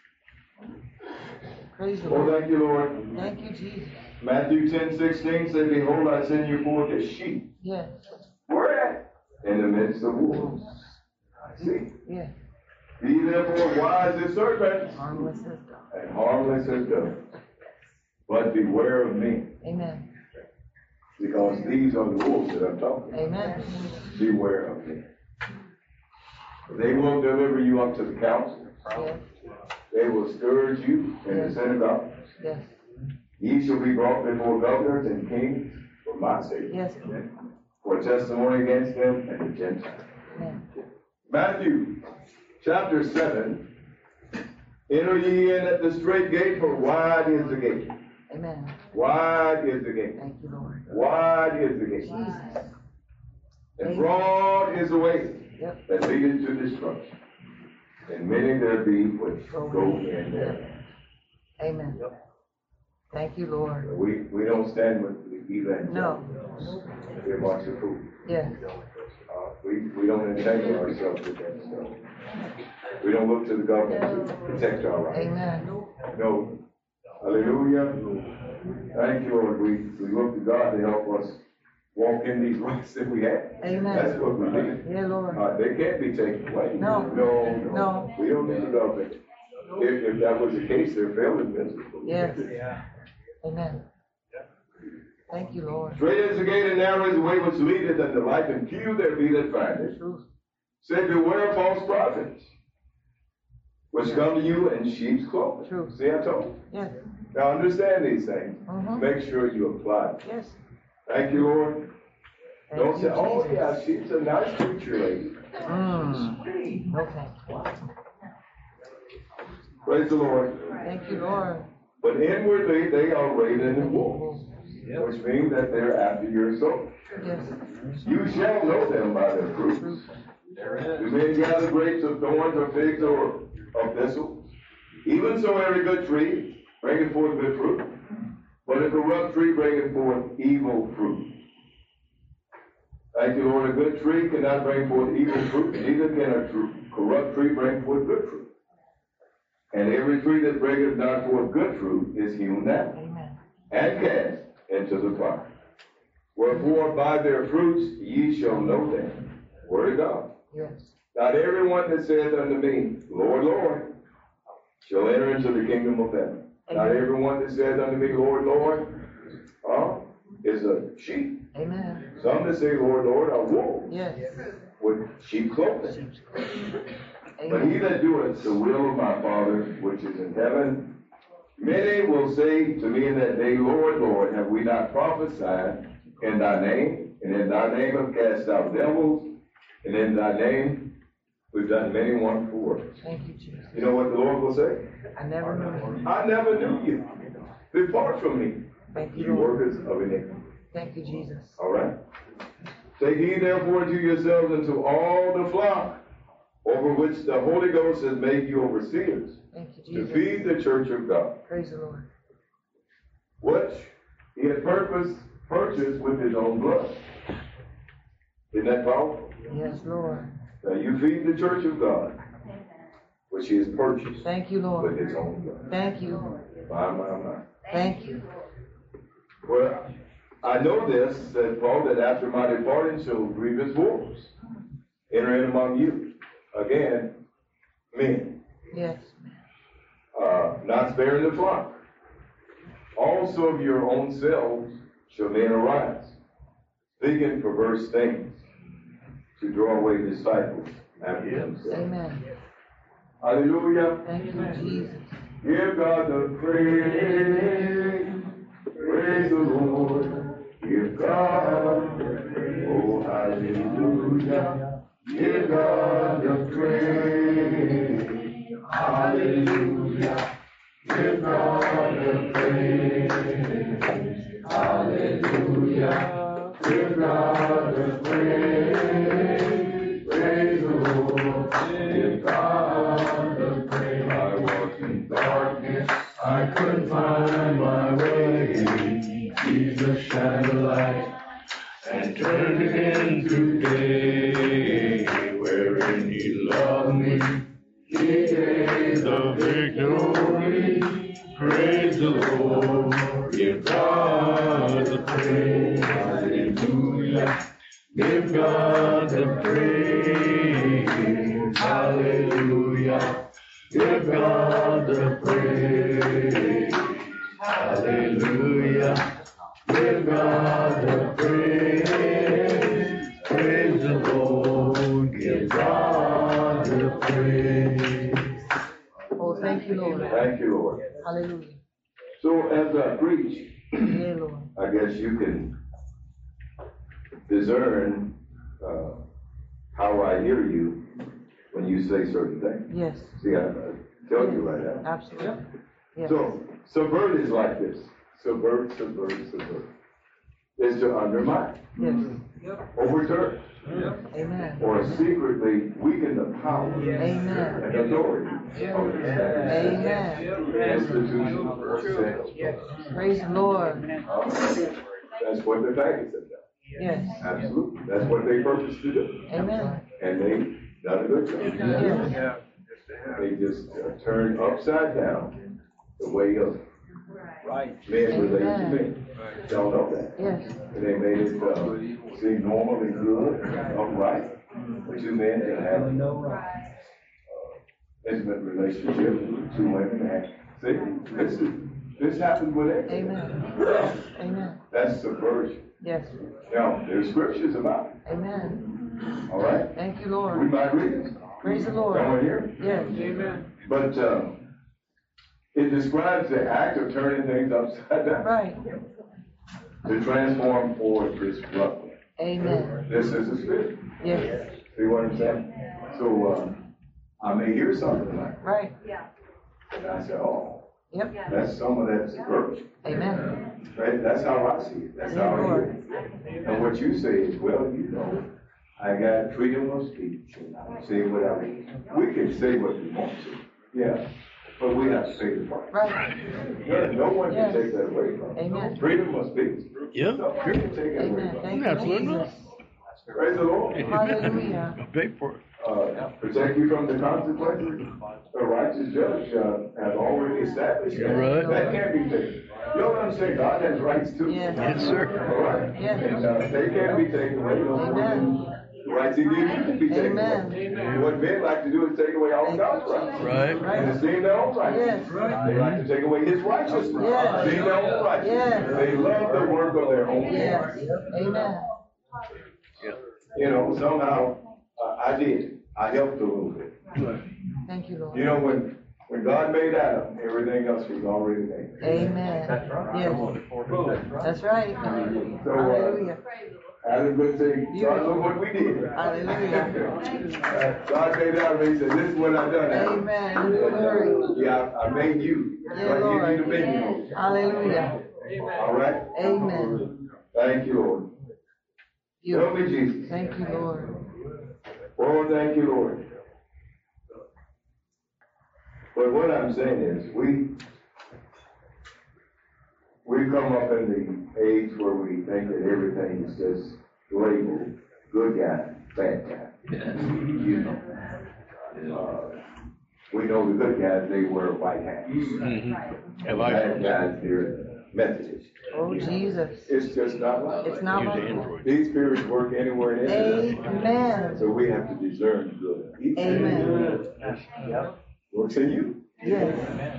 Praise the Oh, Lord. thank you, Lord. Thank you, Jesus. Matthew ten sixteen said, behold, I send you forth as sheep. Yes. Where at? In the midst of wolves. See? Yes. Be therefore wise as serpents Harmless as God. and harmless as doves. But beware of me, Amen. because these are the wolves that I'm talking about. Amen. Beware of me. They will deliver you up to the council. Yes. They will scourge you in the synagogue. Yes. Ye shall be brought before governors and kings for my sake. Yes. For testimony against them and the Gentiles. Amen. Matthew chapter seven. Enter ye in at the straight gate, for wide is the gate. Amen. Wide is the gate. Thank you, Lord. Wide is the gate. Jesus. And broad is the way Yep. that leadeth to destruction. And many there be which go in there. Amen. Thank you, Lord. We, we don't stand with the evangelicals. No. They're a bunch of fools. Yes. Uh, we, we don't entangle ourselves with that stuff. We don't look to the government to protect our rights. Amen. No. Hallelujah. Thank you, Lord. We, we look to God to help us walk in these rights that we have. Amen. That's what we need. Yeah, Lord. Uh, they can't be taken away. No. No, no. No. We don't need the government. If, if that was the case, they're failing miserably. Yes. Amen. Thank you, Lord. Straight is the gate and narrow is the way which leadeth unto life, and few there be that find it. Truth. Say, beware false prophets, which come to you in sheep's clothing. True. See, I told you. Yes. Now understand these things. Mhm. Make sure you apply. Yes. Thank you, Lord. Thank Don't you, say, oh Jesus. yeah, she's a nice creature lady. Mm. Okay. Praise the Lord. Thank you, Lord. But inwardly they are raven wolves, which means that they're after your soul. Yes. You shall know them by their fruits. Do men gather grapes of thorns or figs or of thistles? Even so every good tree bringeth forth good fruit, but a corrupt tree bringeth forth evil fruit. Thank you, Lord. A good tree cannot bring forth evil fruit, neither can a tr- corrupt tree bring forth good fruit. And every tree that bringeth not forth good fruit is hewn down Amen. and cast into the fire. Wherefore by their fruits ye shall know them. Word of God. Yes. Not everyone that saith unto me, Lord, Lord, shall enter into the kingdom of heaven. Not Amen. everyone that saith unto me, Lord, Lord, uh, is a sheep. Amen. Some that say, Lord, Lord, are wolves Yes. with sheep clothing. But he Amen. that doeth the will of my Father which is in heaven, many will say to me in that day, Lord, Lord, have we not prophesied in thy name, and in thy name have cast out devils, and in thy name We've done many wonderful works. Thank you, Jesus. You know what the Lord will say? I never knew you. I never knew you. Depart from me, Thank you you, Lord. workers of iniquity. Thank you, Jesus. All right? Take heed therefore to yourselves and to all the flock over which the Holy Ghost has made you overseers, Thank you, to Jesus. feed the church of God, Praise the Lord. which he had purposed purchased with his own blood. Isn't that powerful? Yes, Lord. Now you feed the church of God, which he has purchased Thank you, with Lord. his own blood. Thank you. My, my, my. Thank you. Well, I know this, said Paul, that after my departing shall grievous wolves enter in among you. Again, men, Yes. uh, not sparing the flock. Also of your own selves shall men arise, speaking perverse things, to draw away disciples after themselves. Amen. Hallelujah. Thank you, Jesus. Give God the praise. Praise the Lord. Give God the praise. Oh, hallelujah. Give God the praise. Hallelujah. Give God the praise. Hallelujah. Give God the praise. Praise the Lord. Give God the praise. I walked in darkness. I couldn't find my way. Jesus shined the light and turned it into day. Wherein he loved me, he gave the victory. Praise the Lord. Give God the praise. Hallelujah. Give God the praise. Hallelujah. Give God the praise. Hallelujah. Give God the praise. Praise the Lord. Give God the praise. Oh, thank you, Lord. Thank you, Lord. Hallelujah. So as I preach, Yeah, Lord. I guess you can discern uh, how I hear you when you say certain things. Yes. See, I, I tell you right now. Absolutely. Yes. So, subvert is like this. Subvert, subvert, subvert. Is to undermine, Yes. overturn, Amen. or secretly weaken the power Amen. and authority of the Amen. institution or sale. Praise the Lord. Uh, That's what the faggots have done. Yes. Absolutely. That's what they purpose to do. Amen. And they done a good job. Yes. They just uh, turned upside down the way of Right. men relate to Amen. men. Don't know that. Yes. And they made it uh, seem normal and good, upright. The two men can have uh, intimate relationship with two women. And see, this is this happens with everything. Amen. Amen. That's subversion. Yes. Now, there's scriptures about it. Amen. All right? Thank you, We Lord. might read it. Praise the Lord. Someone here? Yes. Amen. But um, it describes the act of turning things upside down Right. to transform or disrupt. Amen. This is a spirit. Yes. See what I'm saying? So um, I may hear something like that, Right. and I say, oh, Yep. that's some of that subversion. Amen. Right? That's how I see it. That's how I hear it. And what you say is, well, you know, I got freedom of speech. Say what I mean. We can say what we want to. Yeah. But we have to pay the price. Right. Yeah, no one can Yes. take that away from us. Amen. Freedom of speech. Yep. No one can take it away Amen. from us. Thank you, Absolutely Jesus. not. Praise the Lord. Hallelujah. I'll pay for it. Uh, protect you from the consequences. A righteous judge uh, has already established that. Right. That can't be taken. You don't understand, God has rights too. Yes. Yes, sir. All right? Yes. And uh, they can't be taken away. No more than Amen. the rights he gives you can be taken Amen. away. What men like to do is take away all Thank God's you, rights. Right. And esteem their own rights. Yes. They like to take away his righteousness. Yes. Esteem their own righteousness. Yes. They love the work of their own Yes. hands. Amen. You know, somehow, uh, I did. I helped a little bit. Thank you, Lord. You know, when, when God made Adam, everything else was already made. Amen. Yes. That's right. So, uh, Hallelujah. Adam could say, God, look what we did. Hallelujah. Uh, God came down and he said, this is what I done. Adam. Amen. And, uh, Glory. yeah, I, I made you. Yeah, So I give Lord. you the dominion. Hallelujah. All right? Amen. Thank you, Lord. You. Help me, Jesus. Thank you, Lord. Oh, thank you, Lord. But what I'm saying is, we we come up in the age where we think that everything is just labeled good guy, bad guy. You know. Uh, we know the good guys, they wear white hats. Mm-hmm. The bad guys, they're Methodist. Oh, Jesus. It's just not like It's that. not Use the like Android. These spirits work anywhere and everywhere. Amen. So we have to discern good. Each Amen. spirit works in you. Yes.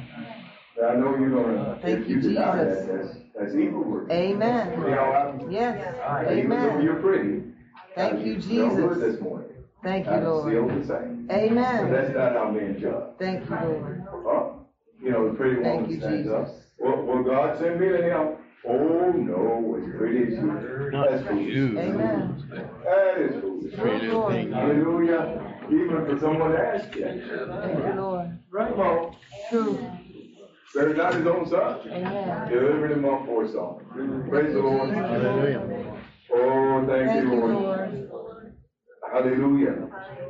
Now, I know you're gonna, Thank if you, you deny Jesus. that, that's, that's evil work. Amen. You know, I'm, Yes. even though Amen. you're pretty. Thank you, you smell good Jesus. this morning. Thank you, I'm still Lord. the same. But Amen. that's not how men judge. Thank you, Lord. Huh? You know, the pretty Thank woman you, stands up. Jesus. Well, will God send me to him? Oh, no, as pretty as you. That's foolish. You. Amen. That is foolish. True, Lord. Hallelujah. Even for someone to ask you. Thank you, Lord. Come on. True. There's not his own son. Amen. Delivered him up for some. Praise the Lord. Hallelujah. Oh, thank, Thank you, you, Lord. Lord. Hallelujah.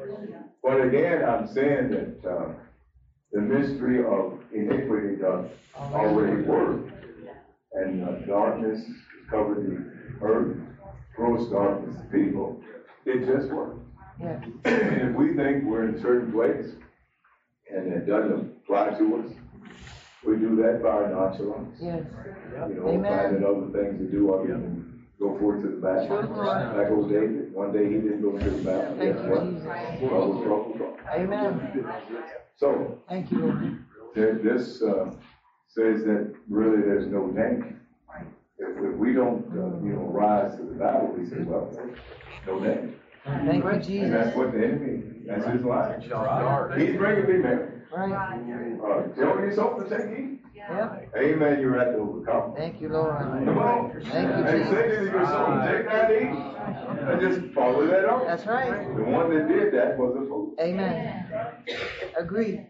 But again, I'm saying that uh, the mystery of iniquity does already work. And uh, darkness covered the earth, gross darkness the people. It just works. Yes. And if we think we're in a certain place and it doesn't apply to us, we do that by nonchalance. Yes. You know, Amen. finding other things to do other than go forth to the battle. True, Lord. Like old David, one day he didn't go to the battle. Thank Guess you, what? Jesus. Trouble, trouble, trouble. Amen. So, Thank you, Lord. there- this uh, says that really there's no name. If, if we don't, uh, you know, rise to the battle, we say, well, no name. Thank you, And that's Jesus. what the enemy, that's his line. He's bringing me man. Right. Uh, tell me something, take heed. Yep. Amen, you're at the overcome. Thank you, Lord. Come on. Thank you, And say Jesus. to your soul, take that heed. And just follow that up. That's right. The one that did that was a fool. Amen. Agreed.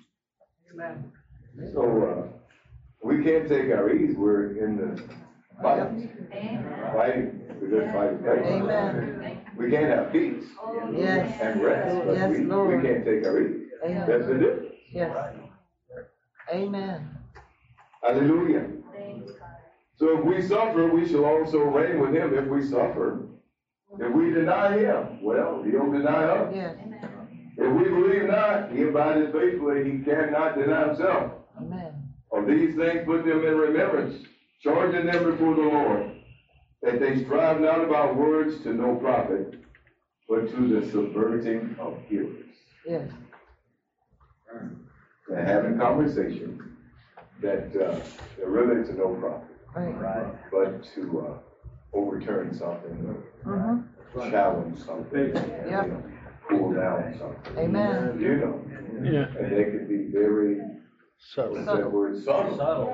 So, uh, we can't take our ease. We're in the fight. Fighting the good fight of faith. Amen. We can't have peace Yes. and rest. But Yes, we, we Lord. can't take our ease. Amen. That's the difference. Yes. Amen. Hallelujah. So if we suffer, we shall also reign with him if we suffer. If we deny him, well, he'll deny us. Yes. If we believe not, he abideth faithfully, he cannot deny himself. Amen. Of these things put them in remembrance, charging them before the Lord, that they strive not about words to no profit, but to the subverting of hearers. Yes. They're having conversation that uh, they're really to no profit, Right. but to uh, overturn something, Mm-hmm. or challenge something, Yep. pull down something. Amen. You know, Yeah. and they can be very, what's Subtle. that word, subtle.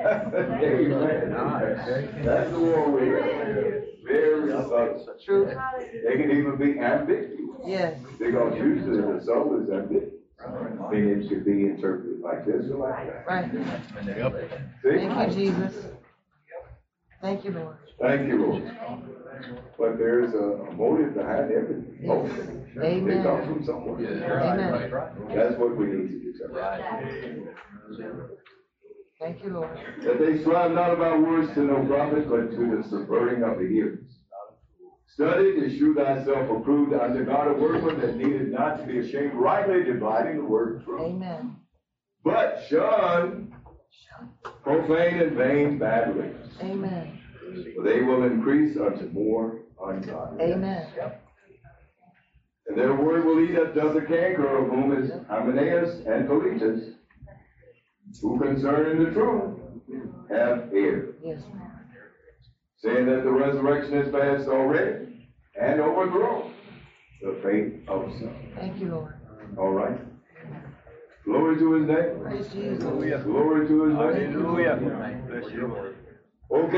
Amen. That's the war we're in. Very subtle. True. They can even be ambiguous. Yes. Because usually the soul is ambiguous. I mean, it should be interpreted like this or like that. Right. Yep. See? Thank you, Jesus. Thank you, Lord. Thank you, Lord. But there's a, a motive behind everything. Motive. They come Amen. from somewhere. Amen. That's what we need to determine. Thank you, Lord. That they strive not about words to no profit, but to the subverting of the hearers. Study to shew thyself approved unto God, a workman that needed not to be ashamed, rightly dividing the word of truth. Amen. But shun profane and vain babblings, Amen. for they will increase unto more ungodliness. Amen. And their word will eat up does a canker, of whom is Hymenaeus and Philetus, who concerning the truth have erred, Yes. saying that the resurrection is past already, and overthrown the faith of some. Thank you, Lord. All right. Glory to his name. Praise Jesus. Glory to his name. Hallelujah. Bless you, Lord. Okay.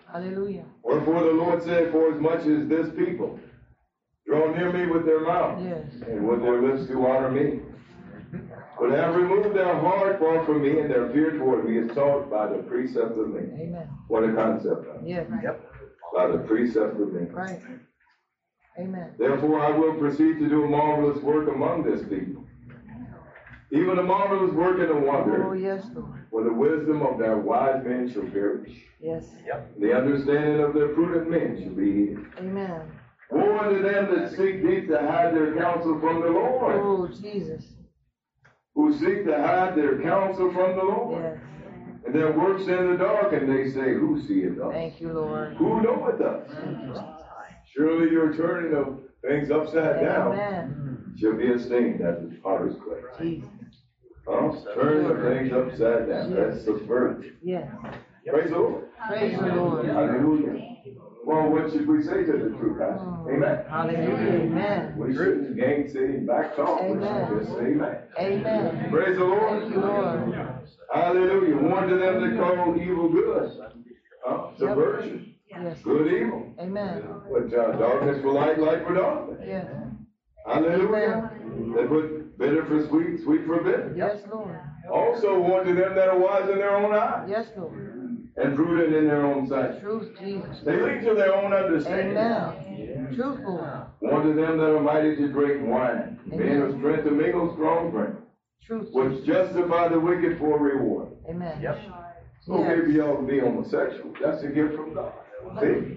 Hallelujah. Wherefore the Lord said, for as much as this people draw near me with their mouth, Yes. and with their lips to honor me, but have removed their heart far from me, and their fear toward me is taught by the precept of me. Amen. What a concept. Huh? Yes. By the precept of me. Right. Amen. Therefore I will proceed to do a marvelous work among this people. Even a marvelous work and a wonder. Oh, yes, Lord. For the wisdom of their wise men shall perish. Yes. The understanding of their prudent men shall be hid. Amen. Woe unto them that seek deep to hide their counsel from the Lord. Oh, Jesus. Who seek to hide their counsel from the Lord. Yes. And their works in the dark, and they say, who seeth us? Thank you, Lord. Who knoweth us? Surely your turning of things upside down Amen. shall be esteemed as the potter's clay. Jesus. Huh? Turning of things upside down. That's subverted. Yes. Praise the Lord. Praise the Lord. Hallelujah. Well, what should we say to the true pastor? Amen. Hallelujah. Amen. We shouldn't gainsay and back talk. We should Amen. just say amen. Amen. Praise the Lord. Thank you, Lord. Hallelujah. Warn to them that call evil good. Huh? Subversion. Yes. Good evil. Amen. But uh, darkness for light, light for darkness. Yes. Hallelujah. They put bitter for sweet, sweet for bitter. Yes, Lord. Also warn to them that are wise in their own eyes Yes, Lord. and prudent in their own sight. Truth, Jesus. They lead to their own understanding. Amen. Truthful. Warn to them that are mighty to drink wine, men of strength to mingle strong drink, Truth. which justify the wicked for reward. Amen. Yep. Okay for y'all to be homosexual. That's a gift from God. See?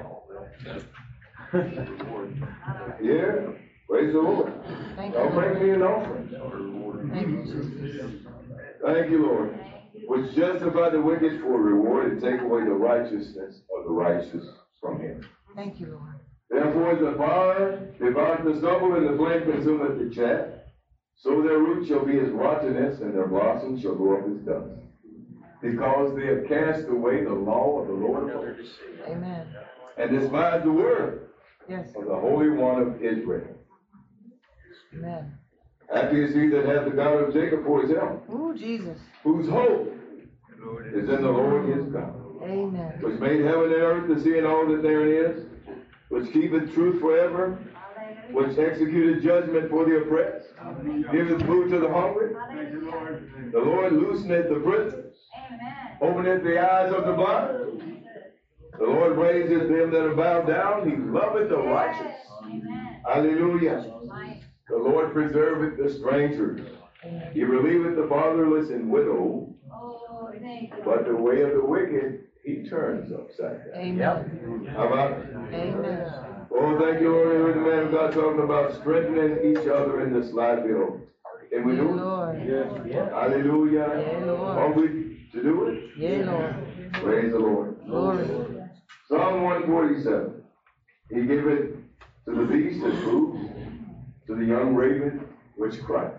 Yeah. Praise the Lord. Thank Y'all you, bring Lord. me an offering. Thank you, Jesus. Thank you, Lord. Which justify the wicked for reward and take away the righteousness of the righteous from him. Thank you, Lord. Therefore, as the fire devoureth the stubble and the flame consumeth the chaff, so their root shall be as rottenness, and their blossoms shall go up as dust. Because they have cast away the law of the Lord of hosts, Amen. and despised the word Yes. of the Holy One of Israel. Amen. Happy is he that hath the God of Jacob for his help, Oh, Jesus. whose hope is in the Lord his God, Amen. which made heaven and earth, the sea and all that therein is, which keepeth truth forever, which executed judgment for the oppressed, giveth food to the hungry. The Lord looseneth the prisoners, openeth the eyes of the blind. The Lord raiseth them that are bowed down. He loveth the righteous. Hallelujah. The Lord preserveth the strangers. He relieveth the fatherless and widow. But the way of the wicked, he turns upside down. Amen. How about it? Amen. Oh, thank you, Lord. I heard the man of God talking about strengthening each other in this life hill. Can we Yea, do it? Lord. Hallelujah. Yea, Lord. Are we to do it? Yea, Lord. Praise the Lord. Glory. Psalm one forty-seven. He giveth to the beast his food, to the young raven which crieth.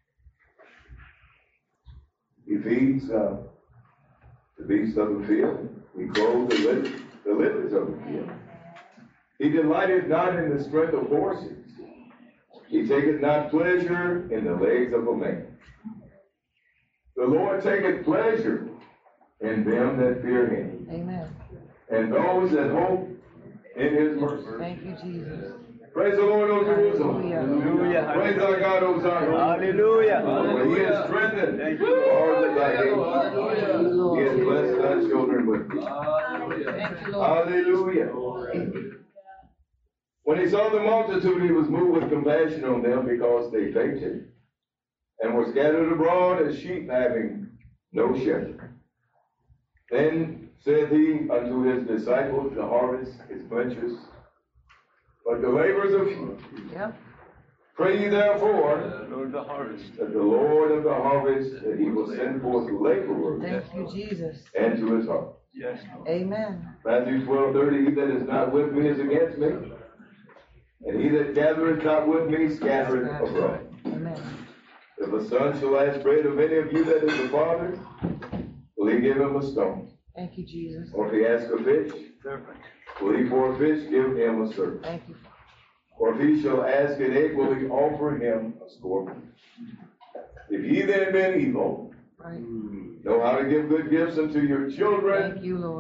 He feeds uh, the beasts of the field. He clothes the lilies, the lilies of the field. He delighteth not in the strength of horses. He taketh not pleasure in the legs of a man. The Lord taketh pleasure in them that fear him, Amen. and those that hope in his mercy. Thank you, Jesus. Praise the Lord, O Jerusalem. Hallelujah. Praise our God, O Zion. Hallelujah. For he has strengthened all that thy gates. He has blessed thy children with thee. Thank you, Lord. Hallelujah. When he saw the multitude, he was moved with compassion on them because they fainted and were scattered abroad as sheep having no shepherd. Then said he unto his disciples, the harvest is plenteous, but the laborers are few. Yep. Pray ye therefore Lord of the harvest. that the Lord of the harvest, that he will send forth laborers Thank you, Jesus. into his harvest. Yes, Lord. Amen. Matthew twelve thirty, he that is not with me is against me, and he that gathereth not with me scattereth abroad. Amen. If a son shall ask bread of any of you that is the Father, will he give him a stone? Thank you, Jesus. Or if he ask a fish, will he for a fish give him a serpent? Thank you. Or if he shall ask an egg, will he offer him a scorpion? If ye then being evil Right. know how to give good gifts unto your children, Thank you, Lord.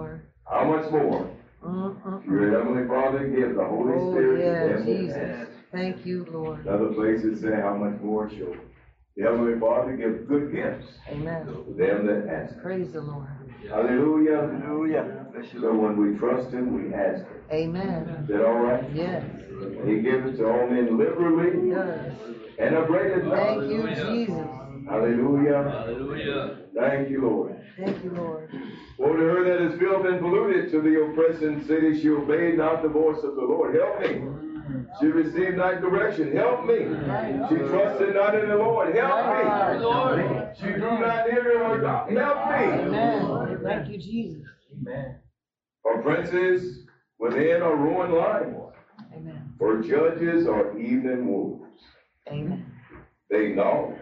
how much more Mm-mm. your Heavenly Father gives the Holy Oh, Spirit to yeah, them that Jesus. ask. Thank you, Lord. Other places say how much more shall the Heavenly Father give good gifts Amen. to them that ask. Praise the Lord. Hallelujah. Hallelujah. So when we trust Him, we ask Him. Amen. Is that all right? Yes. He gives it to all men liberally Yes. and upbraideth not. Thank you, Jesus. Hallelujah. Hallelujah. Thank you, Lord. Thank you, Lord. Woe to her that is filled and polluted, to the oppressing city she obeyed not the voice of the Lord. Help me. She received not correction. Help me. She trusted not in the Lord. Help me. Lord. She drew not near to her God. Help me. Amen. Thank you, Jesus. For princes within are ruined lions. Amen. For judges are evening wolves. Amen. They know.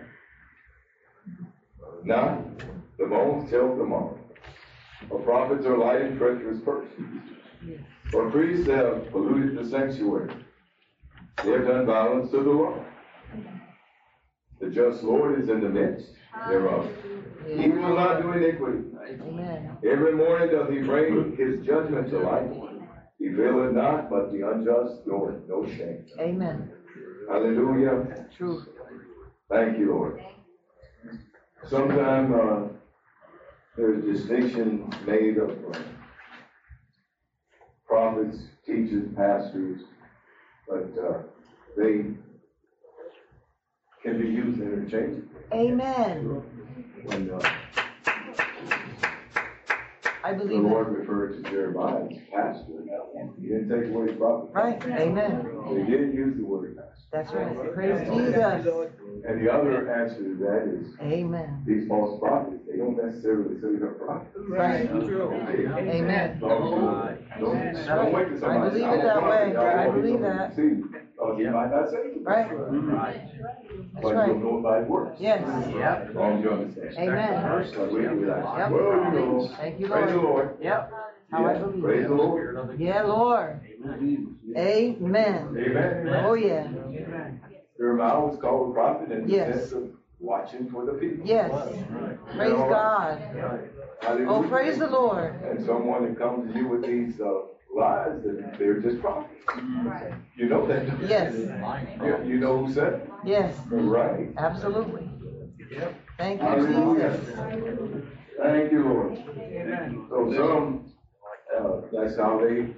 Now, the bones tell tomorrow. For prophets are light and treacherous persons. For priests have polluted the sanctuary. They have done violence to the law. The just Lord is in the midst thereof. He will not do iniquity. Amen. Every morning doth he bring his judgment to light. He faileth not, but the unjust goeth no shame. Amen. Hallelujah. True. Thank you, Lord. Sometimes uh, there's distinction made of uh, prophets, teachers, pastors, but uh, they can be used interchangeably. Amen. When uh, I the believe Lord that. referred to Jeremiah as pastor, he didn't take away his prophet. Right. Amen. They did use the word pastor. That's right. Praise Jesus. And the other answer to that is Amen. these false prophets, they don't necessarily say they're prophets. Right. They- Amen. Don't, don't, don't wait till somebody I believe says, it that "I'm a prophet." way. Y'all I already believe know that. See, because he might not say it. Right. But That's you'll right. know by works. Yes. As long as you understand. Amen. But we be like, Yep. well, you know, Thank you, praise the Lord. Lord. Yep. How I Yeah, believe. praise the Lord. Yeah, Lord. Amen. Amen. Oh, yeah. Jeremiah was called a prophet in the Yes. sense of watching for the people. Yes. Praise God. Hallelujah. Oh, praise the Lord. And someone that comes to you with these uh, lies, that they're just prophets. You know that. don't you? Yes. You, you know who said it? Yes. Right. Absolutely. Thank you, Hallelujah. Jesus. Thank you, Lord. So some, uh, that's how they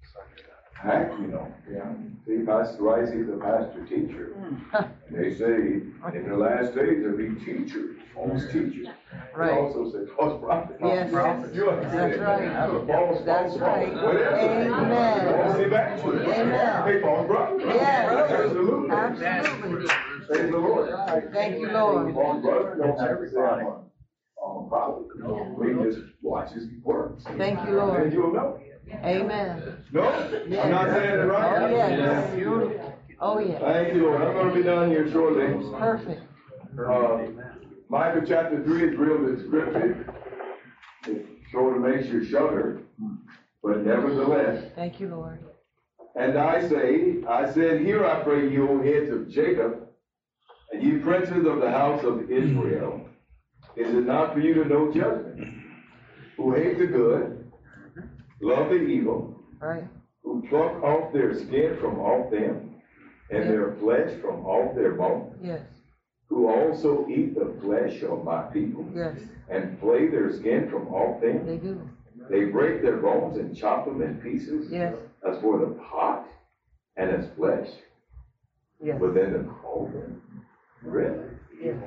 act, you know. Yeah. See, Pastor Rice, he's a pastor teacher. They say in the last days there'll be teachers, false teachers. Right. They also say false prophets. Yes. You understand? That's right. That's a false, That's false, right. false. Whatever. Amen. False evangelist. Amen. Hey, false prophet. Yes. Absolutely. Absolutely. Praise the Lord. Thank you, Lord. False brother don't have to say I'm a, I'm a prophet. We just watch his works. Thank you, Then Lord. you'll know. Amen. No? I'm not saying it right. Oh, yes. Oh, yeah. Thank you, Lord. I'm going to be done here shortly. Perfect. Uh, Micah chapter three is real descriptive. It sort of makes you shudder, but nevertheless. Thank you, Lord. And I say, I said, hear I pray you, O heads of Jacob, and ye princes of the house of Israel. Is it not for you to know judgment? Who hate the good, love the evil, Right. who pluck off their skin from off them, and Yeah. their flesh from off their bones, Yes. who also eat the flesh of my people, Yes. and flay their skin from off them. They do. They break their bones and chop them in pieces, Yes. as for the pot and as flesh, Yes. within the cauldron. Really? Yes.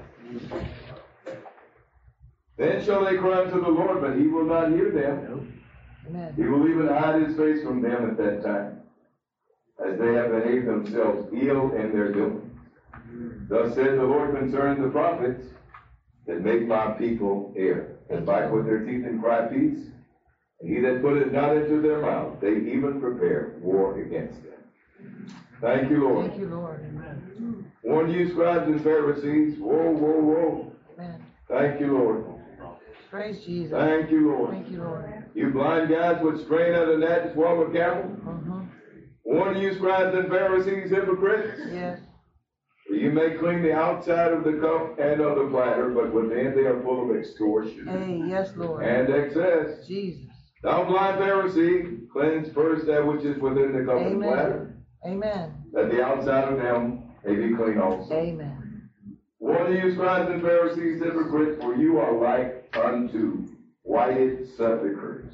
Then shall they cry unto the Lord, but he will not hear them. Amen. He will even hide his face from them at that time, as they have behaved themselves ill in their doing. Thus said the Lord concerning the prophets that make my people err, that bite with their teeth and cry peace, and he that putteth not into their mouth, they even prepare war against them. Thank you, Lord. Thank you, Lord. Amen. Warn you, scribes and Pharisees, woe, woe, woe. Amen. Thank you, Lord. Praise Jesus. Thank you, Lord. Thank you, Lord. You blind guides which strain at a gnat to swallow a camel. Uh-huh. Warn you, scribes and Pharisees, hypocrites. Yes. You may clean the outside of the cup and of the platter, but within they are full of extortion Hey, yes, Lord. and excess. Jesus. Thou blind Pharisee, cleanse first that which is within the cup and platter, Amen. that the outside of them may be clean also. Amen. Woe to you, scribes and Pharisees, hypocrites, for you are like unto whited sepulchres,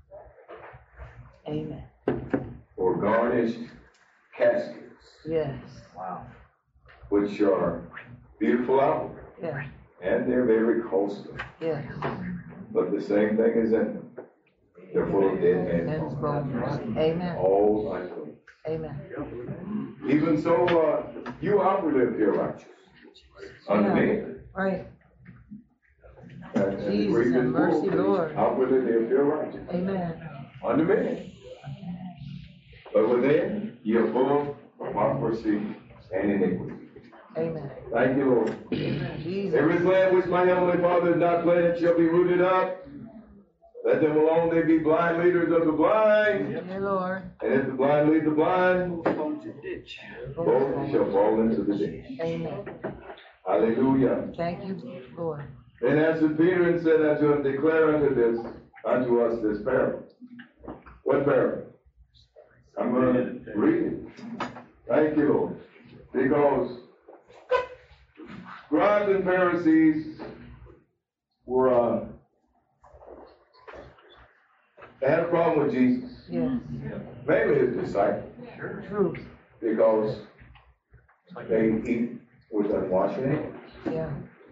Amen. or garnished caskets, Yes. Wow. which are beautiful outward, Yes. and they're very costly. Yes. But the same thing is in them. They're full of dead And men's his bones. bones. Amen. All unclean. Amen. Even so, uh, you outwardly appear righteous unto men. Right. And- and the Jesus, Greek is have mercy, full. Lord. Outwardly they appear righteous Amen. unto men. But within, ye are full of hypocrisy and iniquity. Amen. Thank you, Lord. Jesus. Every plant which my heavenly Father has not planted shall be rooted up. Let them alone, they be blind leaders of the blind. Dear Lord. And if the blind lead the blind, Both ditch. both shall fall into the ditch. Amen. Hallelujah. Thank you, Lord. Then answered Peter and said unto him, declare unto this, unto us this parable. What parable? I'm going to read it. Thank you, Lord. Because scribes and Pharisees were, uh, they had a problem with Jesus. Yes. Mainly his disciples. Truth. Because they eat with unwashed hands. Yeah.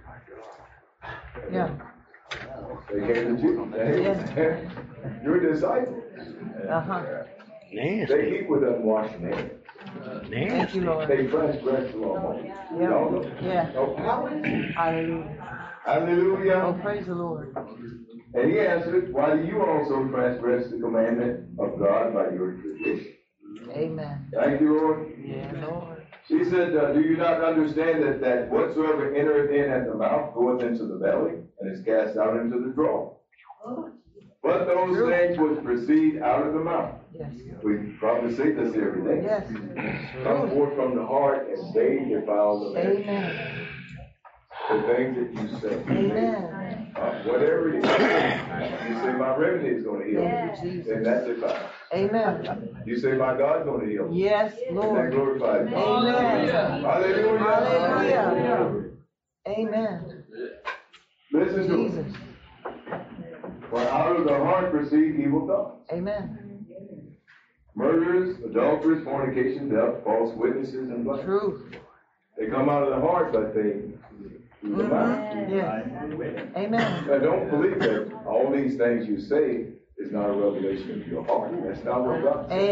Yeah. They came to Jesus. Hey, you're disciples. Uh-huh. Nasty. They eat with unwashed hands. Thank you, Nasty. Lord. They transgress the law. Yeah. No, Yeah. no power. Hallelujah. Oh, Hallelujah. praise the Lord. And he answered, why do you also transgress the commandment of God by your tradition? Amen. Thank you, Lord. Yeah, Lord. She said, uh, do you not understand that, that whatsoever entereth in at the mouth goeth into the belly and is cast out into the drawer? But those True. things which proceed out of the mouth, Yes. we probably say this every day, Yes. come forth from the heart and they defile the man. Amen. The things that you say. Amen. Uh, whatever it is, you say my remedy is going to heal Thank you, you, Jesus. then that's a fact. Amen. You say my God's going to heal you, Yes, and that Lord. glorifies you. Amen. Hallelujah. Hallelujah. Amen. Listen to Jesus. it. For out of the heart proceed evil thoughts. Amen. Murders, adulteries, fornication, theft, false witnesses, and blood. Truth. They come out of the heart, but they through the mouth. Mm-hmm. Yes. Amen. Now, don't believe that all these things you say is not a revelation of your heart. That's not what God says.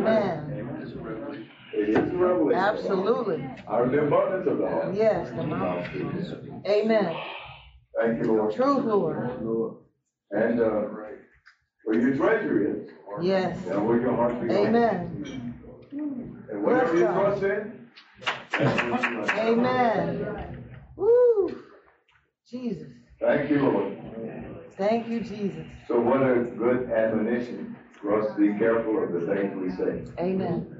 Amen. It is a revelation. Absolutely. Out of the abundance of the heart. Yes, the mouth. Amen. Thank you, Lord. Truth, Lord. And uh, where your treasure is, Yes. now where your heart be. Amen. And whatever you Bless God. trust in, that's what you trust in. Amen. Woo. Jesus. Thank you, Lord. Thank you, Jesus. So what a good admonition for us to be careful of the things we say Amen.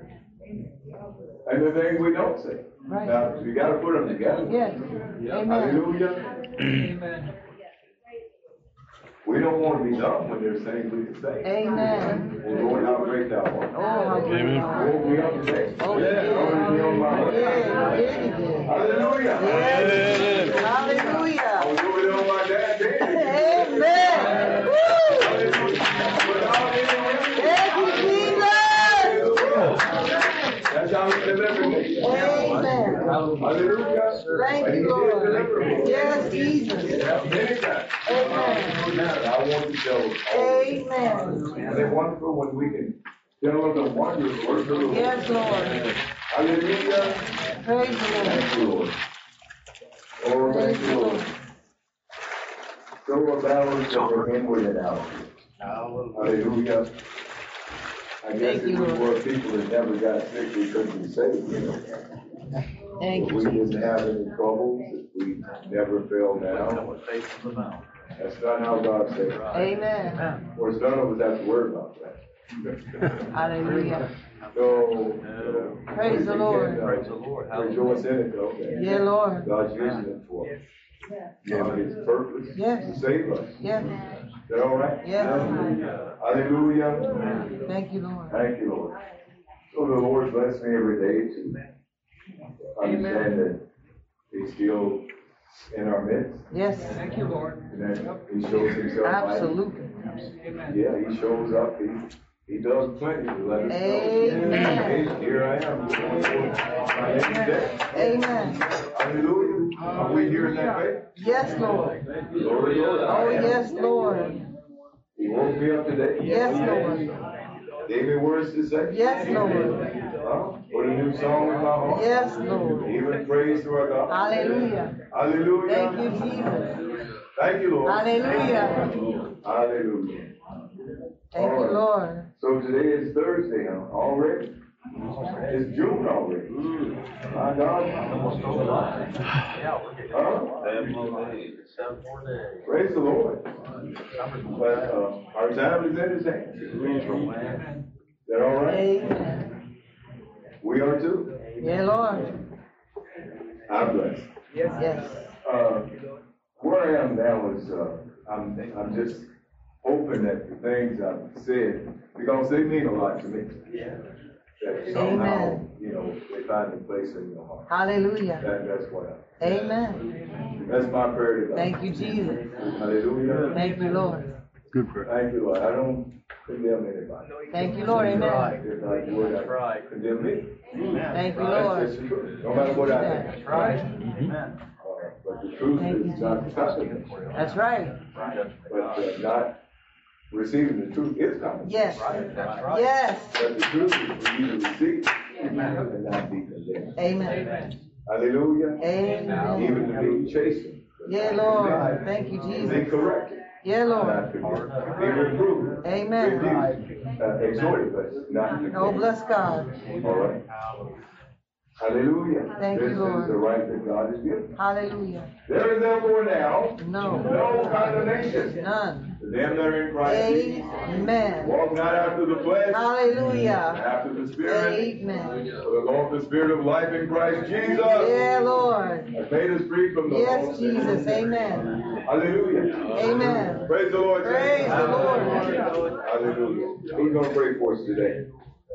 and the things we don't say. Right. Now, you got to put them together. Yes. Amen. Hallelujah. Amen. We don't want to be dumb when there's things we can say. Amen. Well, Lord, how great thou art. Oh, how good Amen. you I are. woke me up today. Oh, you Yeah, did. I want to be on my way. Yeah, you did. You did. Hallelujah. Yes. I Hallelujah. was moving on my dad's day. Amen. Woo. Thank you, Jesus. That's how he delivered me. Amen. Hallelujah. Thank And he you, did Lord. deliver me. Yes, Jesus. Yeah, many times. Amen. I want to show. Amen. And it's wonderful when we can tell of the wondrous works of the Lord. Yes, Lord. Hallelujah. Praise the Lord. Thank you, Lord. Oh, Praise thank the you, Lord. Lord. So a balance of the inward and out. Hallelujah. I guess Thank if you, we Lord. were people that never got sick, we couldn't be saved, you know. Thank If you, we Jesus. didn't have any troubles, if we never fell down, that's not how God saved us. Amen. Of course, none of us have to worry about that. Hallelujah. So, uh, Praise the we Lord. can, uh, Praise the Lord. rejoice in it, though. that Yeah, Lord. God's using it for uh, His purpose Yes. to save us. Yes. that all right? Yes. Hallelujah. Thank you, Lord. Thank you, Lord. So the Lord bless me every day to understand that He's still in our midst. Yes. Thank you, Lord. And that He shows Himself mighty. Absolutely. Amen. Yeah, He shows up. He He does plenty to let us know. Amen. Hey, here I am. My name's Dick. Amen. Hallelujah. Are we hearing that faith? Yes, Lord. Glory, Lord. Oh, yes, Lord. He woke me up today. Yes, Lord. Gave me words to say. Yes, Lord. Huh? Put a new song in my heart. Yes, Lord. Even praise to our God. Hallelujah. Hallelujah. Thank you, Jesus. Thank you, Lord. Hallelujah. Hallelujah. Thank you, Lord. So today is Thursday, huh? Already? It's June already. My God. Huh? Praise the Lord. But uh, our time is in His hands. Is that all right? Amen. We are too. Yeah, Lord. I'm blessed. Yes. Uh, where I am now is uh, I'm I'm just hoping that the things I've said, because they mean a lot to me, that somehow, Amen. you know, they find a place in your heart. Hallelujah. That, that's what I, Amen. that's my prayer to God. Thank you, Jesus. Hallelujah. Thank you, Lord. Good prayer. Thank you, Lord. I don't condemn anybody. Thank you, Lord. Amen. If I would, I condemn me. Thank you, That's Lord. just the truth. No matter what I think. That's right. Uh, but the truth Thank you, is not condemnation. That's right. But uh, not receiving the truth is condemnation. Yes. Yes. But the truth is for you to receive and not be condemned. Amen. Hallelujah. Amen. Even to be chastened. Yeah, Lord. Thank you, Be Jesus. corrected. Yeah, Not Lord. condemned. Be reproved. Amen. Rebuked. Uh, exhorted, but not condemned. Oh, bless God. All right. Hallelujah. Thank you, This Lord. is the right that God has given. Hallelujah. There is therefore now No. no condemnation None. to them that are in Christ Jesus. Amen. Walk not after the flesh, Hallelujah. after the Spirit. Amen. For the Lord, the Spirit of life in Christ Jesus Yeah, Lord. has made us free from the law Yes, of sin. Jesus. Amen. Hallelujah. Amen. Praise the Lord. Praise the Lord. Hallelujah. Who's going to pray for us today?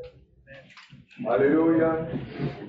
Hallelujah.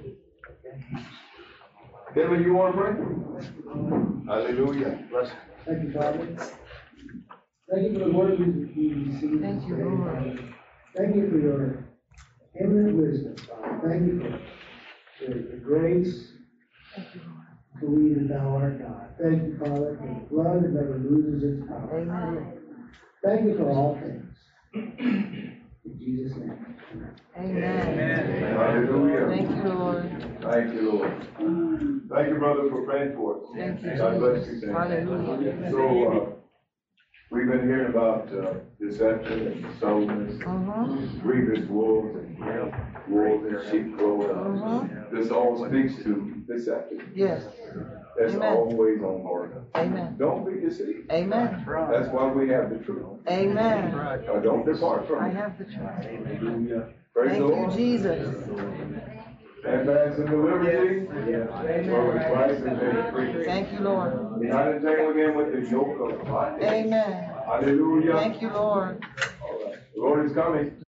Kevin, you want to pray? Hallelujah. Bless you. Thank you, Father. Thank you for the word we we received. Thank you, today, Lord. Father. Thank you for your infinite wisdom, Father. Thank you for the, the grace to believe that thou art God. Thank you, Father, for the blood that never loses its power. Amen. Thank you for all things. In Jesus' name. Amen. Hallelujah. Thank you, Lord. Thank you, Lord. Thank you, brother, for praying for us. Thank you, God bless you. Jesus. Thank you. Hallelujah. So, uh, we've been hearing about uh, deception and soberness, Uh-huh. grievous wolves and wolves in sheep clothing. Uh-huh. This all speaks to deception. Yes. That's Amen. always on board. Amen. Don't be deceived. Amen. That's why we have the truth. Amen. Uh, don't depart from I it. have the truth. Hallelujah. Praise Thank the you, Lord. Jesus. Advance in the liberty. Where with Christ has been free. Thank you, Lord. Be not entangled again with the yoke of bondage. Amen. Hallelujah. Thank you, Lord. All right. The Lord is coming.